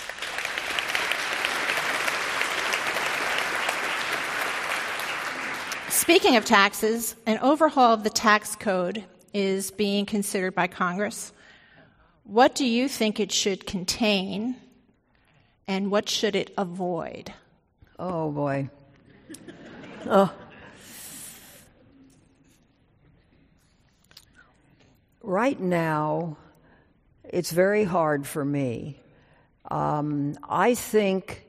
Speaking of taxes, an overhaul of the tax code is being considered by Congress. What do you think it should contain, and what should it avoid? Oh, boy. Oh. Right now, it's very hard for me. Um, I think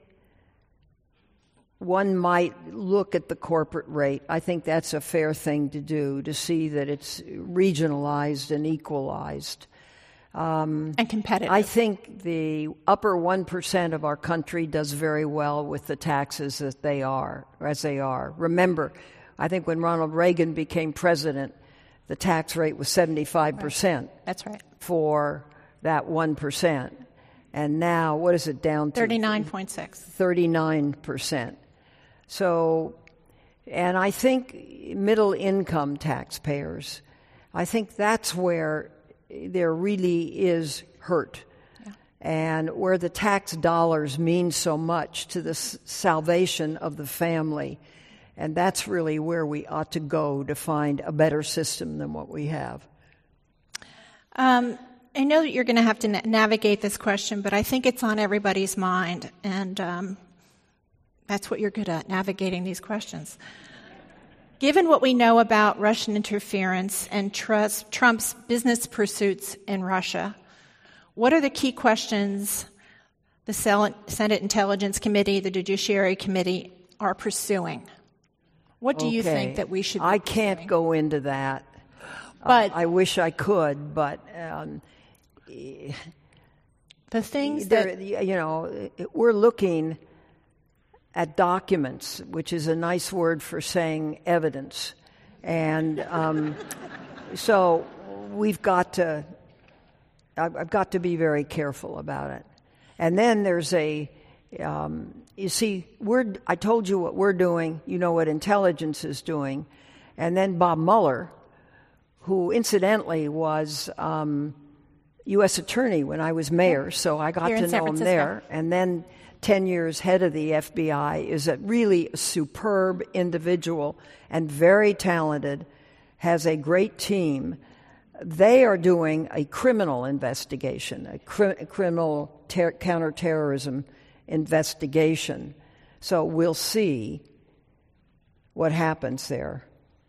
one might look at the corporate rate. I think that's a fair thing to do, to see that it's regionalized and equalized. Um, and competitive. I think the upper one percent of our country does very well with the taxes that they are, as they are. Remember, I think when Ronald Reagan became president, the tax rate was seventy-five percent. Right. That's right. For that one percent. And now, what is it down to? thirty-nine point six. thirty-nine percent. So, and I think middle income taxpayers, I think that's where there really is hurt. Yeah. And where the tax dollars mean so much to the s- salvation of the family. And that's really where we ought to go to find a better system than what we have. Um, I know that you're going to have to na- navigate this question, but I think it's on everybody's mind, and um, that's what you're good at, navigating these questions. Given what we know about Russian interference and trust, Trump's business pursuits in Russia, what are the key questions the Senate Intelligence Committee, the Judiciary Committee are pursuing? What do okay. you think that we should be I pursuing? can't go into that. But uh, I wish I could, but um, the things there, that you know, we're looking at documents, which is a nice word for saying evidence. And um, so we've got to, I've got to be very careful about it. And then there's a, um, you see, we're, I told you what we're doing, you know what intelligence is doing. And then Bob Mueller, who incidentally was um, U S attorney when I was mayor, so I got Here to in San know him Francisco. there. And then ten years head of the F B I, is a really superb individual and very talented, has a great team. They are doing a criminal investigation, a, cri- a criminal ter- counterterrorism investigation. So we'll see what happens there.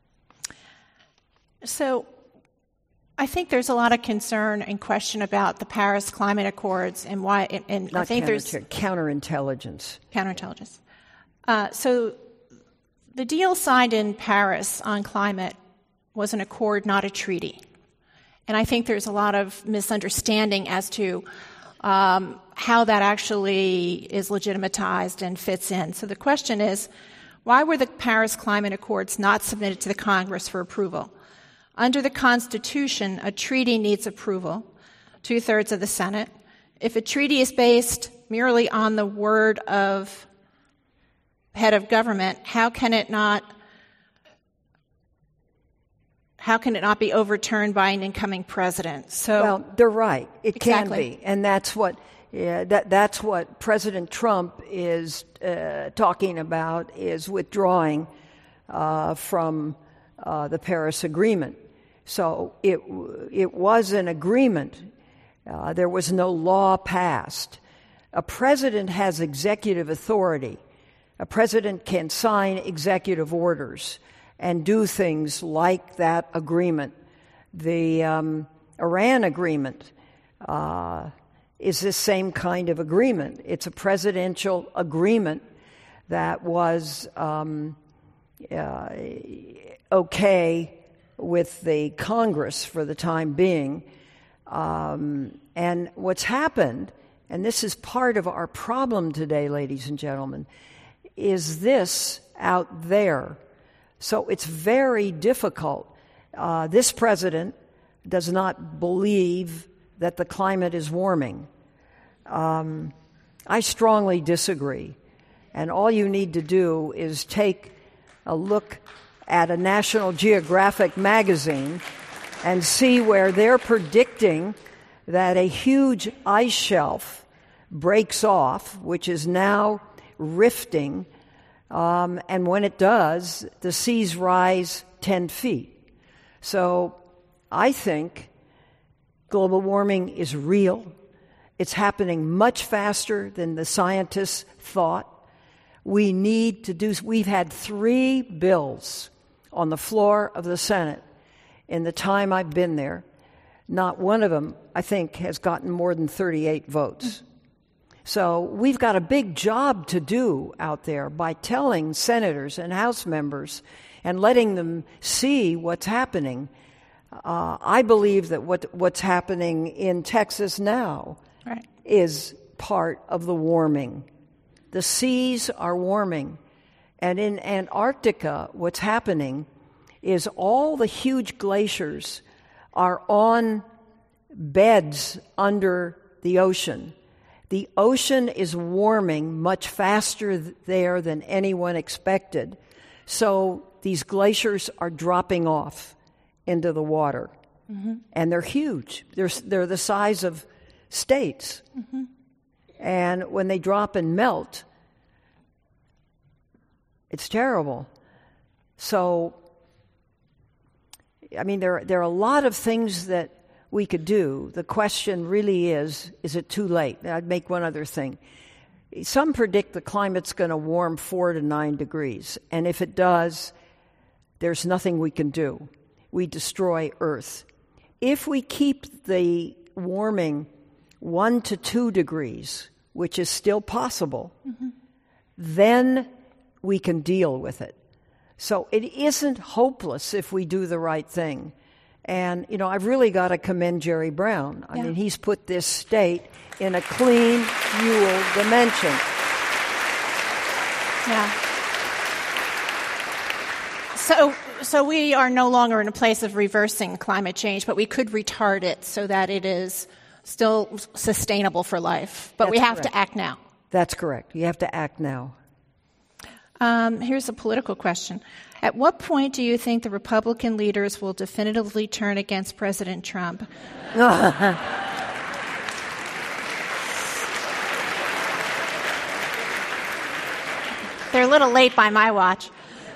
So I think there's a lot of concern and question about the Paris Climate Accords and why, and, and Not I think there's counterintelligence. counterintelligence. Uh, so the deal signed in Paris on climate was an accord, not a treaty. And I think there's a lot of misunderstanding as to um, how that actually is legitimatized and fits in. So the question is, why were the Paris Climate Accords not submitted to the Congress for approval? Under the Constitution, a treaty needs approval, two-thirds of the Senate. If a treaty is based merely on the word of head of government, how can it not how can it not be overturned by an incoming president? So, well, they're right. It exactly. can be, and that's what yeah, that that's what President Trump is uh, talking about, is withdrawing uh, from uh, the Paris Agreement. So it it was an agreement. Uh, there was no law passed. A president has executive authority. A president can sign executive orders and do things like that agreement. The um, Iran agreement uh, is the same kind of agreement. It's a presidential agreement that was um, uh, okay with the Congress for the time being. Um, and what's happened, and this is part of our problem today, ladies and gentlemen, is this out there. So it's very difficult. Uh, this president does not believe that the climate is warming. Um, I strongly disagree. And all you need to do is take a look at a National Geographic magazine and see where they're predicting that a huge ice shelf breaks off, which is now rifting, um, and when it does, the seas rise ten feet. So I think global warming is real. It's happening much faster than the scientists thought. We need to do, we've had three bills on the floor of the Senate in the time I've been there. Not one of them, I think, has gotten more than thirty-eight votes. So we've got a big job to do out there by telling senators and House members and letting them see what's happening. Uh, I believe that what what's happening in Texas now right. is part of the warming. The seas are warming. And in Antarctica, what's happening is all the huge glaciers are on beds under the ocean. The ocean is warming much faster there than anyone expected. So these glaciers are dropping off into the water. Mm-hmm. And they're huge. They're, they're the size of states. Mm-hmm. And when they drop and melt, it's terrible. So, I mean, there, there are a lot of things that we could do. The question really is, is it too late? I'd make one other thing. Some predict the climate's going to warm four to nine degrees. And if it does, there's nothing we can do. We destroy Earth. If we keep the warming one to two degrees, which is still possible, mm-hmm. then we can deal with it. So it isn't hopeless if we do the right thing. And, you know, I've really got to commend Jerry Brown. I yeah. mean, he's put this state in a clean fuel dimension. Yeah. So, so we are no longer in a place of reversing climate change, but we could retard it so that it is still sustainable for life. But That's we have correct. to act now. That's correct. You have to act now. Um, here's a political question. At what point do you think the Republican leaders will definitively turn against President Trump? They're a little late by my watch.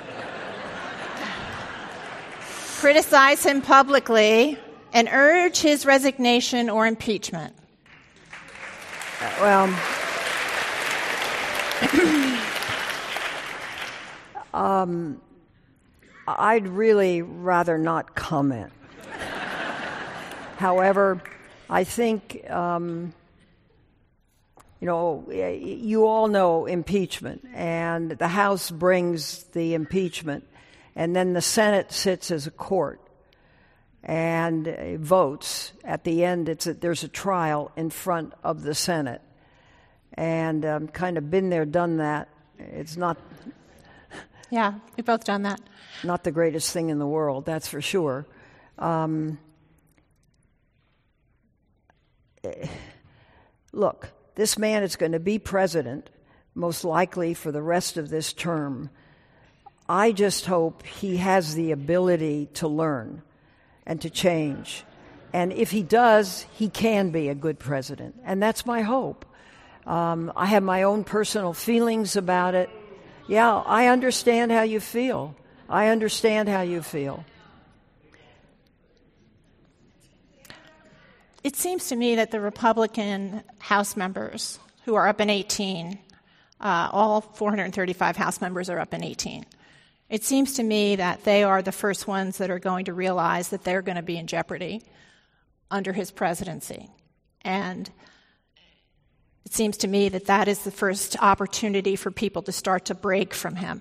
Criticize him publicly and urge his resignation or impeachment. Uh, well, um, I'd really rather not comment. However, I think, um, you know, you all know impeachment, and the House brings the impeachment, and then the Senate sits as a court and uh, votes. At the end, it's a, there's a trial in front of the Senate. And I've um, kind of been there, done that. It's not... Yeah, we've both done that. Not the greatest thing in the world, that's for sure. Um, look, this man is going to be president, most likely for the rest of this term. I just hope he has the ability to learn and to change. And if he does, he can be a good president. And that's my hope. Um, I have my own personal feelings about it. Yeah, I understand how you feel. I understand how you feel. It seems to me that the Republican House members who are up in eighteen, uh, all four hundred thirty-five House members are up in eighteen. It seems to me that they are the first ones that are going to realize that they're going to be in jeopardy under his presidency. And it seems to me that that is the first opportunity for people to start to break from him.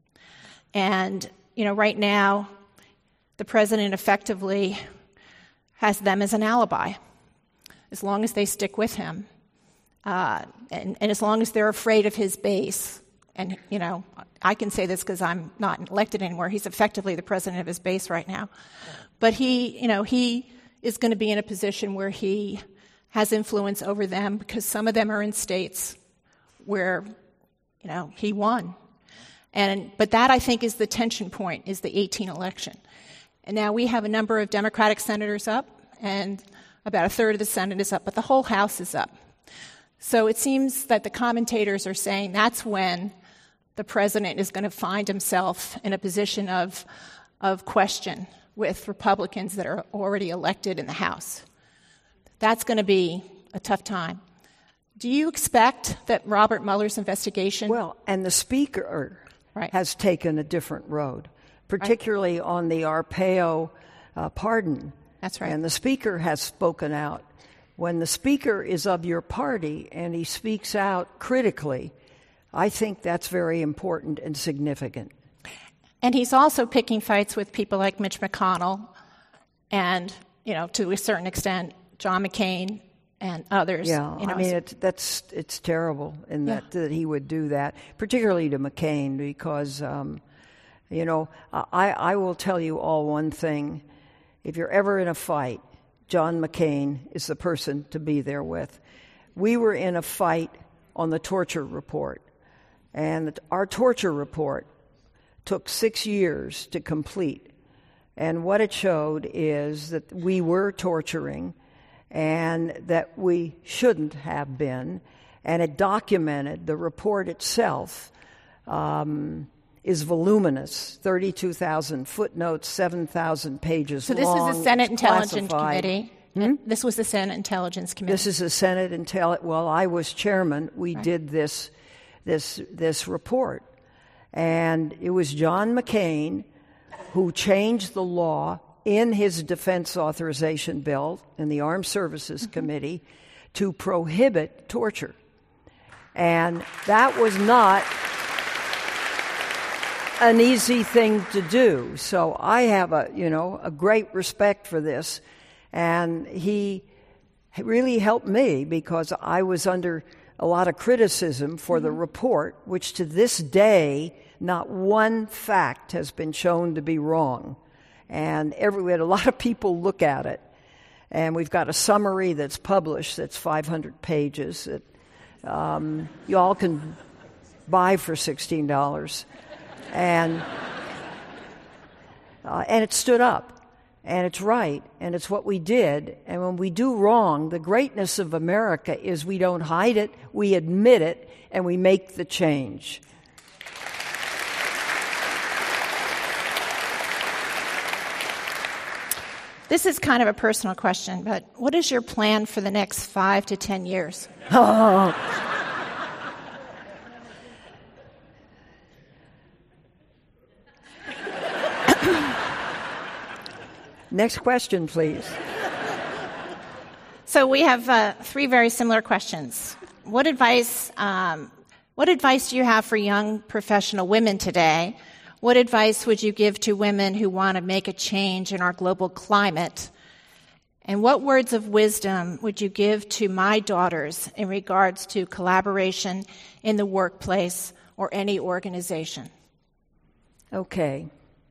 And, you know, right now, the president effectively has them as an alibi, as long as they stick with him, uh, and, and as long as they're afraid of his base. And, you know, I can say this because I'm not elected anymore. He's effectively the president of his base right now. But he, you know, he is going to be in a position where he has influence over them because some of them are in states where, you know, he won. And but that, I think, is the tension point, is the eighteen election. And now we have a number of Democratic senators up, and about a third of the Senate is up, but the whole House is up. So it seems that the commentators are saying that's when the president is going to find himself in a position of, of question with Republicans that are already elected in the House. That's going to be a tough time. Do you expect that Robert Mueller's investigation... Well, and the Speaker right. has taken a different road, particularly right. on the Arpaio uh, pardon. That's right. And the Speaker has spoken out. When the Speaker is of your party and he speaks out critically, I think that's very important and significant. And he's also picking fights with people like Mitch McConnell and, you know, to a certain extent, John McCain and others. Yeah, you know, I mean, it's, that's it's terrible in that, yeah. that he would do that, particularly to McCain, because, um, you know, I, I will tell you all one thing. If you're ever in a fight, John McCain is the person to be there with. We were in a fight on the torture report, and the, our torture report took six years to complete. And what it showed is that we were torturing and that we shouldn't have been. And it documented, the report itself um, is voluminous, thirty-two thousand footnotes, seven thousand pages so this long. is the Senate Intelligence classified. Committee. Hmm? This was the Senate Intelligence Committee. This is the Senate Intel. Well, I was chairman. We right. did this, this, this report, and it was John McCain who changed the law in his defense authorization bill in the Armed Services mm-hmm. Committee to prohibit torture, and that was not an easy thing to do. So I have a, you know, a great respect for this. And he really helped me because I was under a lot of criticism for the report, which to this day, not one fact has been shown to be wrong. And every, we had a lot of people look at it. And we've got a summary that's published that's five hundred pages that um, you all can buy for sixteen dollars. And, uh, and it stood up. And it's right, and it's what we did. And when we do wrong, the greatness of America is we don't hide it, we admit it, and we make the change. This is kind of a personal question, but what is your plan for the next five to ten years? Oh. Next question, please. So we have uh, three very similar questions. What advice, um, what advice do you have for young professional women today? What advice would you give to women who want to make a change in our global climate? And what words of wisdom would you give to my daughters in regards to collaboration in the workplace or any organization? Okay.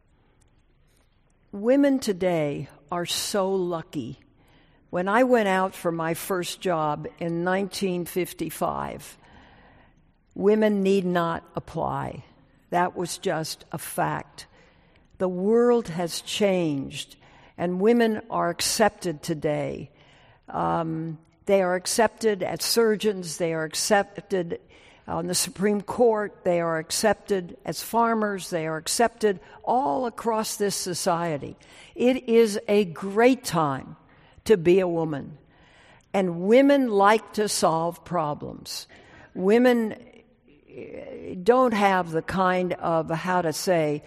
Women today are so lucky. When I went out for my first job in nineteen fifty-five, women need not apply. That was just a fact. The world has changed, and women are accepted today. Um, they are accepted as surgeons. They are accepted on the Supreme Court. They are accepted as farmers. They are accepted all across this society. It is a great time to be a woman. And women like to solve problems. Women don't have the kind of, how to say,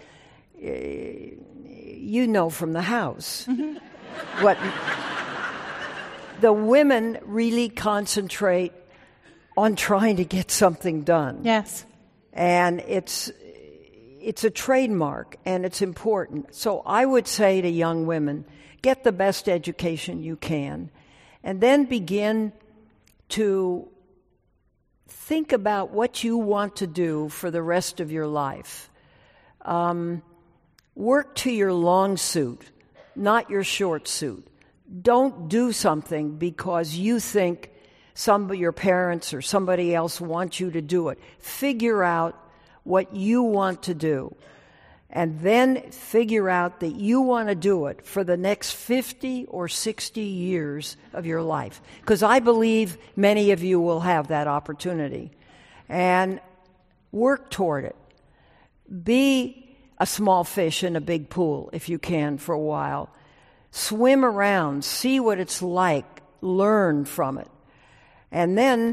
you know from the house. Mm-hmm. What the women really concentrate on trying to get something done. Yes. And it's it's a trademark, and it's important. So I would say to young women, get the best education you can, and then begin to think about what you want to do for the rest of your life. Um, work to your long suit, not your short suit. Don't do something because you think some of your parents or somebody else wants you to do it. Figure out what you want to do, and then figure out that you want to do it for the next fifty or sixty years of your life. Because I believe many of you will have that opportunity. And work toward it. Be a small fish in a big pool, if you can, for a while. Swim around, see what it's like, learn from it. And then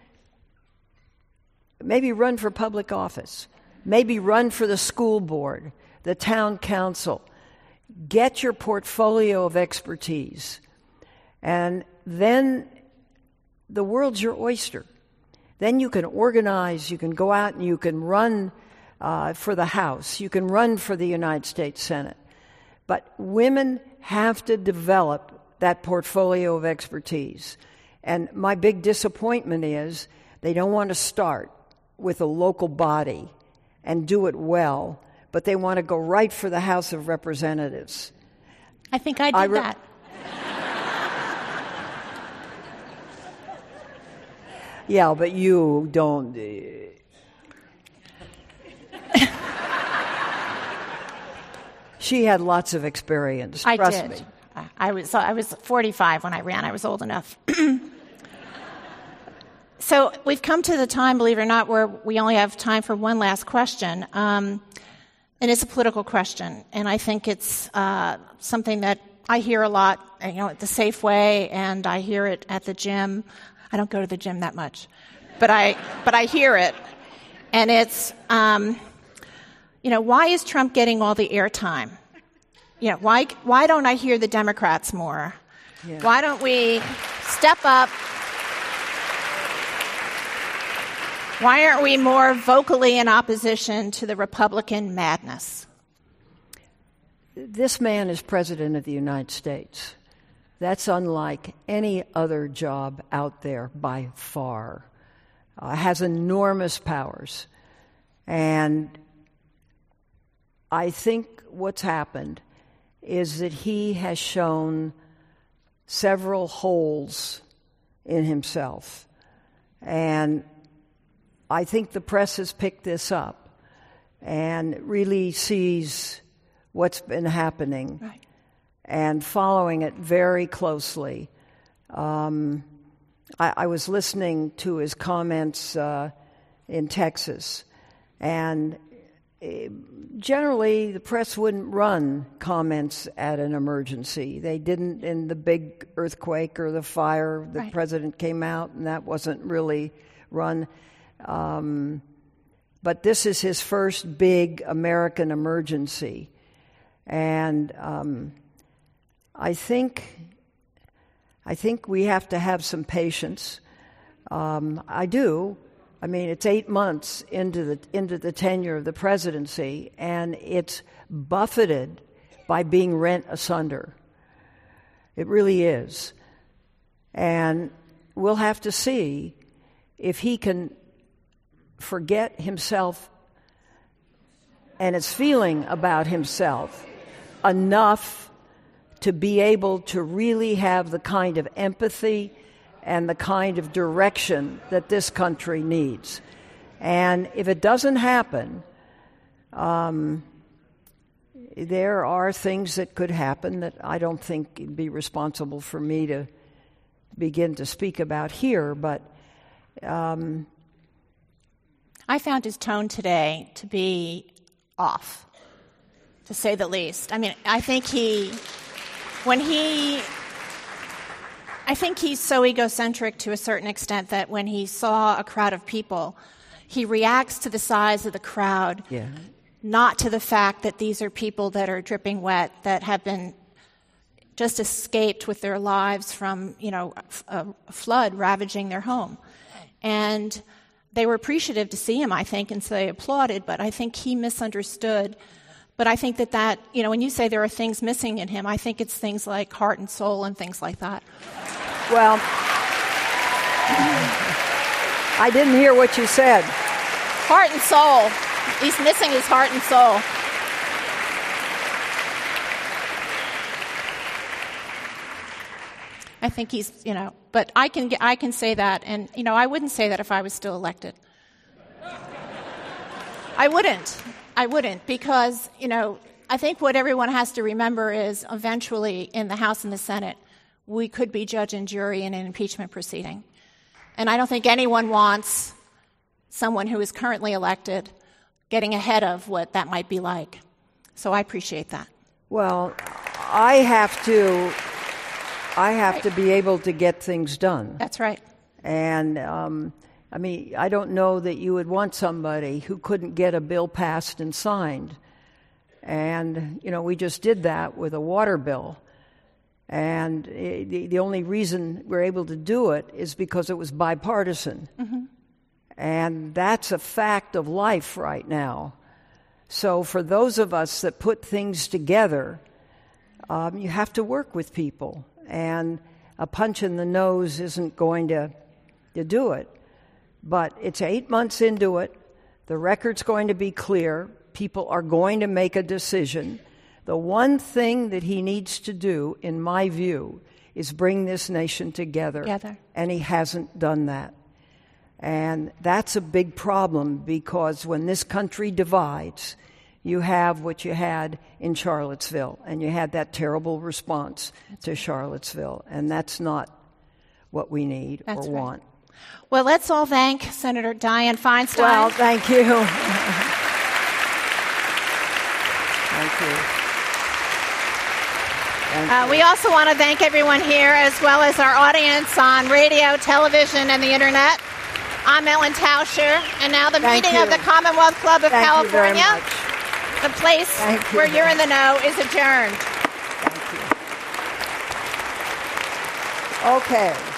maybe run for public office. Maybe run for the school board, the town council. Get your portfolio of expertise. And then the world's your oyster. Then you can organize, you can go out and you can run uh, for the House. You can run for the United States Senate. But women have to develop that portfolio of expertise. And my big disappointment is they don't want to start with a local body and do it well, but they want to go right for the House of Representatives. I think I did I re- that. Yeah, but you don't. She had lots of experience. I trust did. me. I was I was forty-five when I ran. I was old enough. So we've come to the time, believe it or not, where we only have time for one last question. Um, and it's a political question. And I think it's uh, something that I hear a lot, you know, at the Safeway, and I hear it at the gym. I don't go to the gym that much. But I but I hear it. And it's, um, you know, why is Trump getting all the airtime? You know, why why don't I hear the Democrats more? Yeah. Why don't we step up? Why aren't we more vocally in opposition to the Republican madness? This man is President of the United States. That's unlike any other job out there by far. uh, has enormous powers. And I think what's happened is that he has shown several holes in himself. And I think the press has picked this up and really sees what's been happening, right, and following it very closely. Um, I, I was listening to his comments uh, in Texas, and generally the press wouldn't run comments at an emergency. They didn't in the big earthquake or the fire. The right. president came out, and that wasn't really run. Um, but this is his first big American emergency. And um, I think I think we have to have some patience. Um, I do. I mean, it's eight months into the into the tenure of the presidency, and it's buffeted by being rent asunder. It really is. And we'll have to see if he can forget himself and his feeling about himself enough to be able to really have the kind of empathy and the kind of direction that this country needs. And if it doesn't happen, um, there are things that could happen that I don't think it'd be responsible for me to begin to speak about here, but um, I found his tone today to be off, to say the least. I mean, I think he, when he, I think he's so egocentric to a certain extent that when he saw a crowd of people, he reacts to the size of the crowd, yeah. not to the fact that these are people that are dripping wet, that have been just escaped with their lives from, you know, a flood ravaging their home. And they were appreciative to see him, I think, and so they applauded, but I think he misunderstood. But I think that that, you know, when you say there are things missing in him, I think it's things like heart and soul and things like that. Well, I didn't hear what you said. Heart and soul. He's missing his heart and soul. I think he's, you know, but I can I can say that, and, you know, I wouldn't say that if I was still elected. I wouldn't. I wouldn't, because, you know, I think what everyone has to remember is eventually in the House and the Senate, we could be judge and jury in an impeachment proceeding. And I don't think anyone wants someone who is currently elected getting ahead of what that might be like. So I appreciate that. Well, I have to... I have right. to be able to get things done. That's right. And, um, I mean, I don't know that you would want somebody who couldn't get a bill passed and signed. And, you know, we just did that with a water bill. And it, the, the only reason we're able to do it is because it was bipartisan. Mm-hmm. And that's a fact of life right now. So for those of us that put things together, um, you have to work with people. And a punch in the nose isn't going to, to do it. But it's eight months into it. The record's going to be clear. People are going to make a decision. The one thing that he needs to do, in my view, is bring this nation together. Together. And he hasn't done that. And that's a big problem, because when this country divides, you have what you had in Charlottesville, and you had that terrible response to Charlottesville, and that's not what we need that's or right. want. Well, let's all thank Senator Dianne Feinstein. Well, thank you. Thank you. Thank Uh, you. we also want to thank everyone here, as well as our audience on radio, television, and the Internet. I'm Ellen Tauscher, and now the Thank meeting you. of the Commonwealth Club of Thank California. you very much. The place Thank you. where you're in the know is adjourned. Thank you. Okay.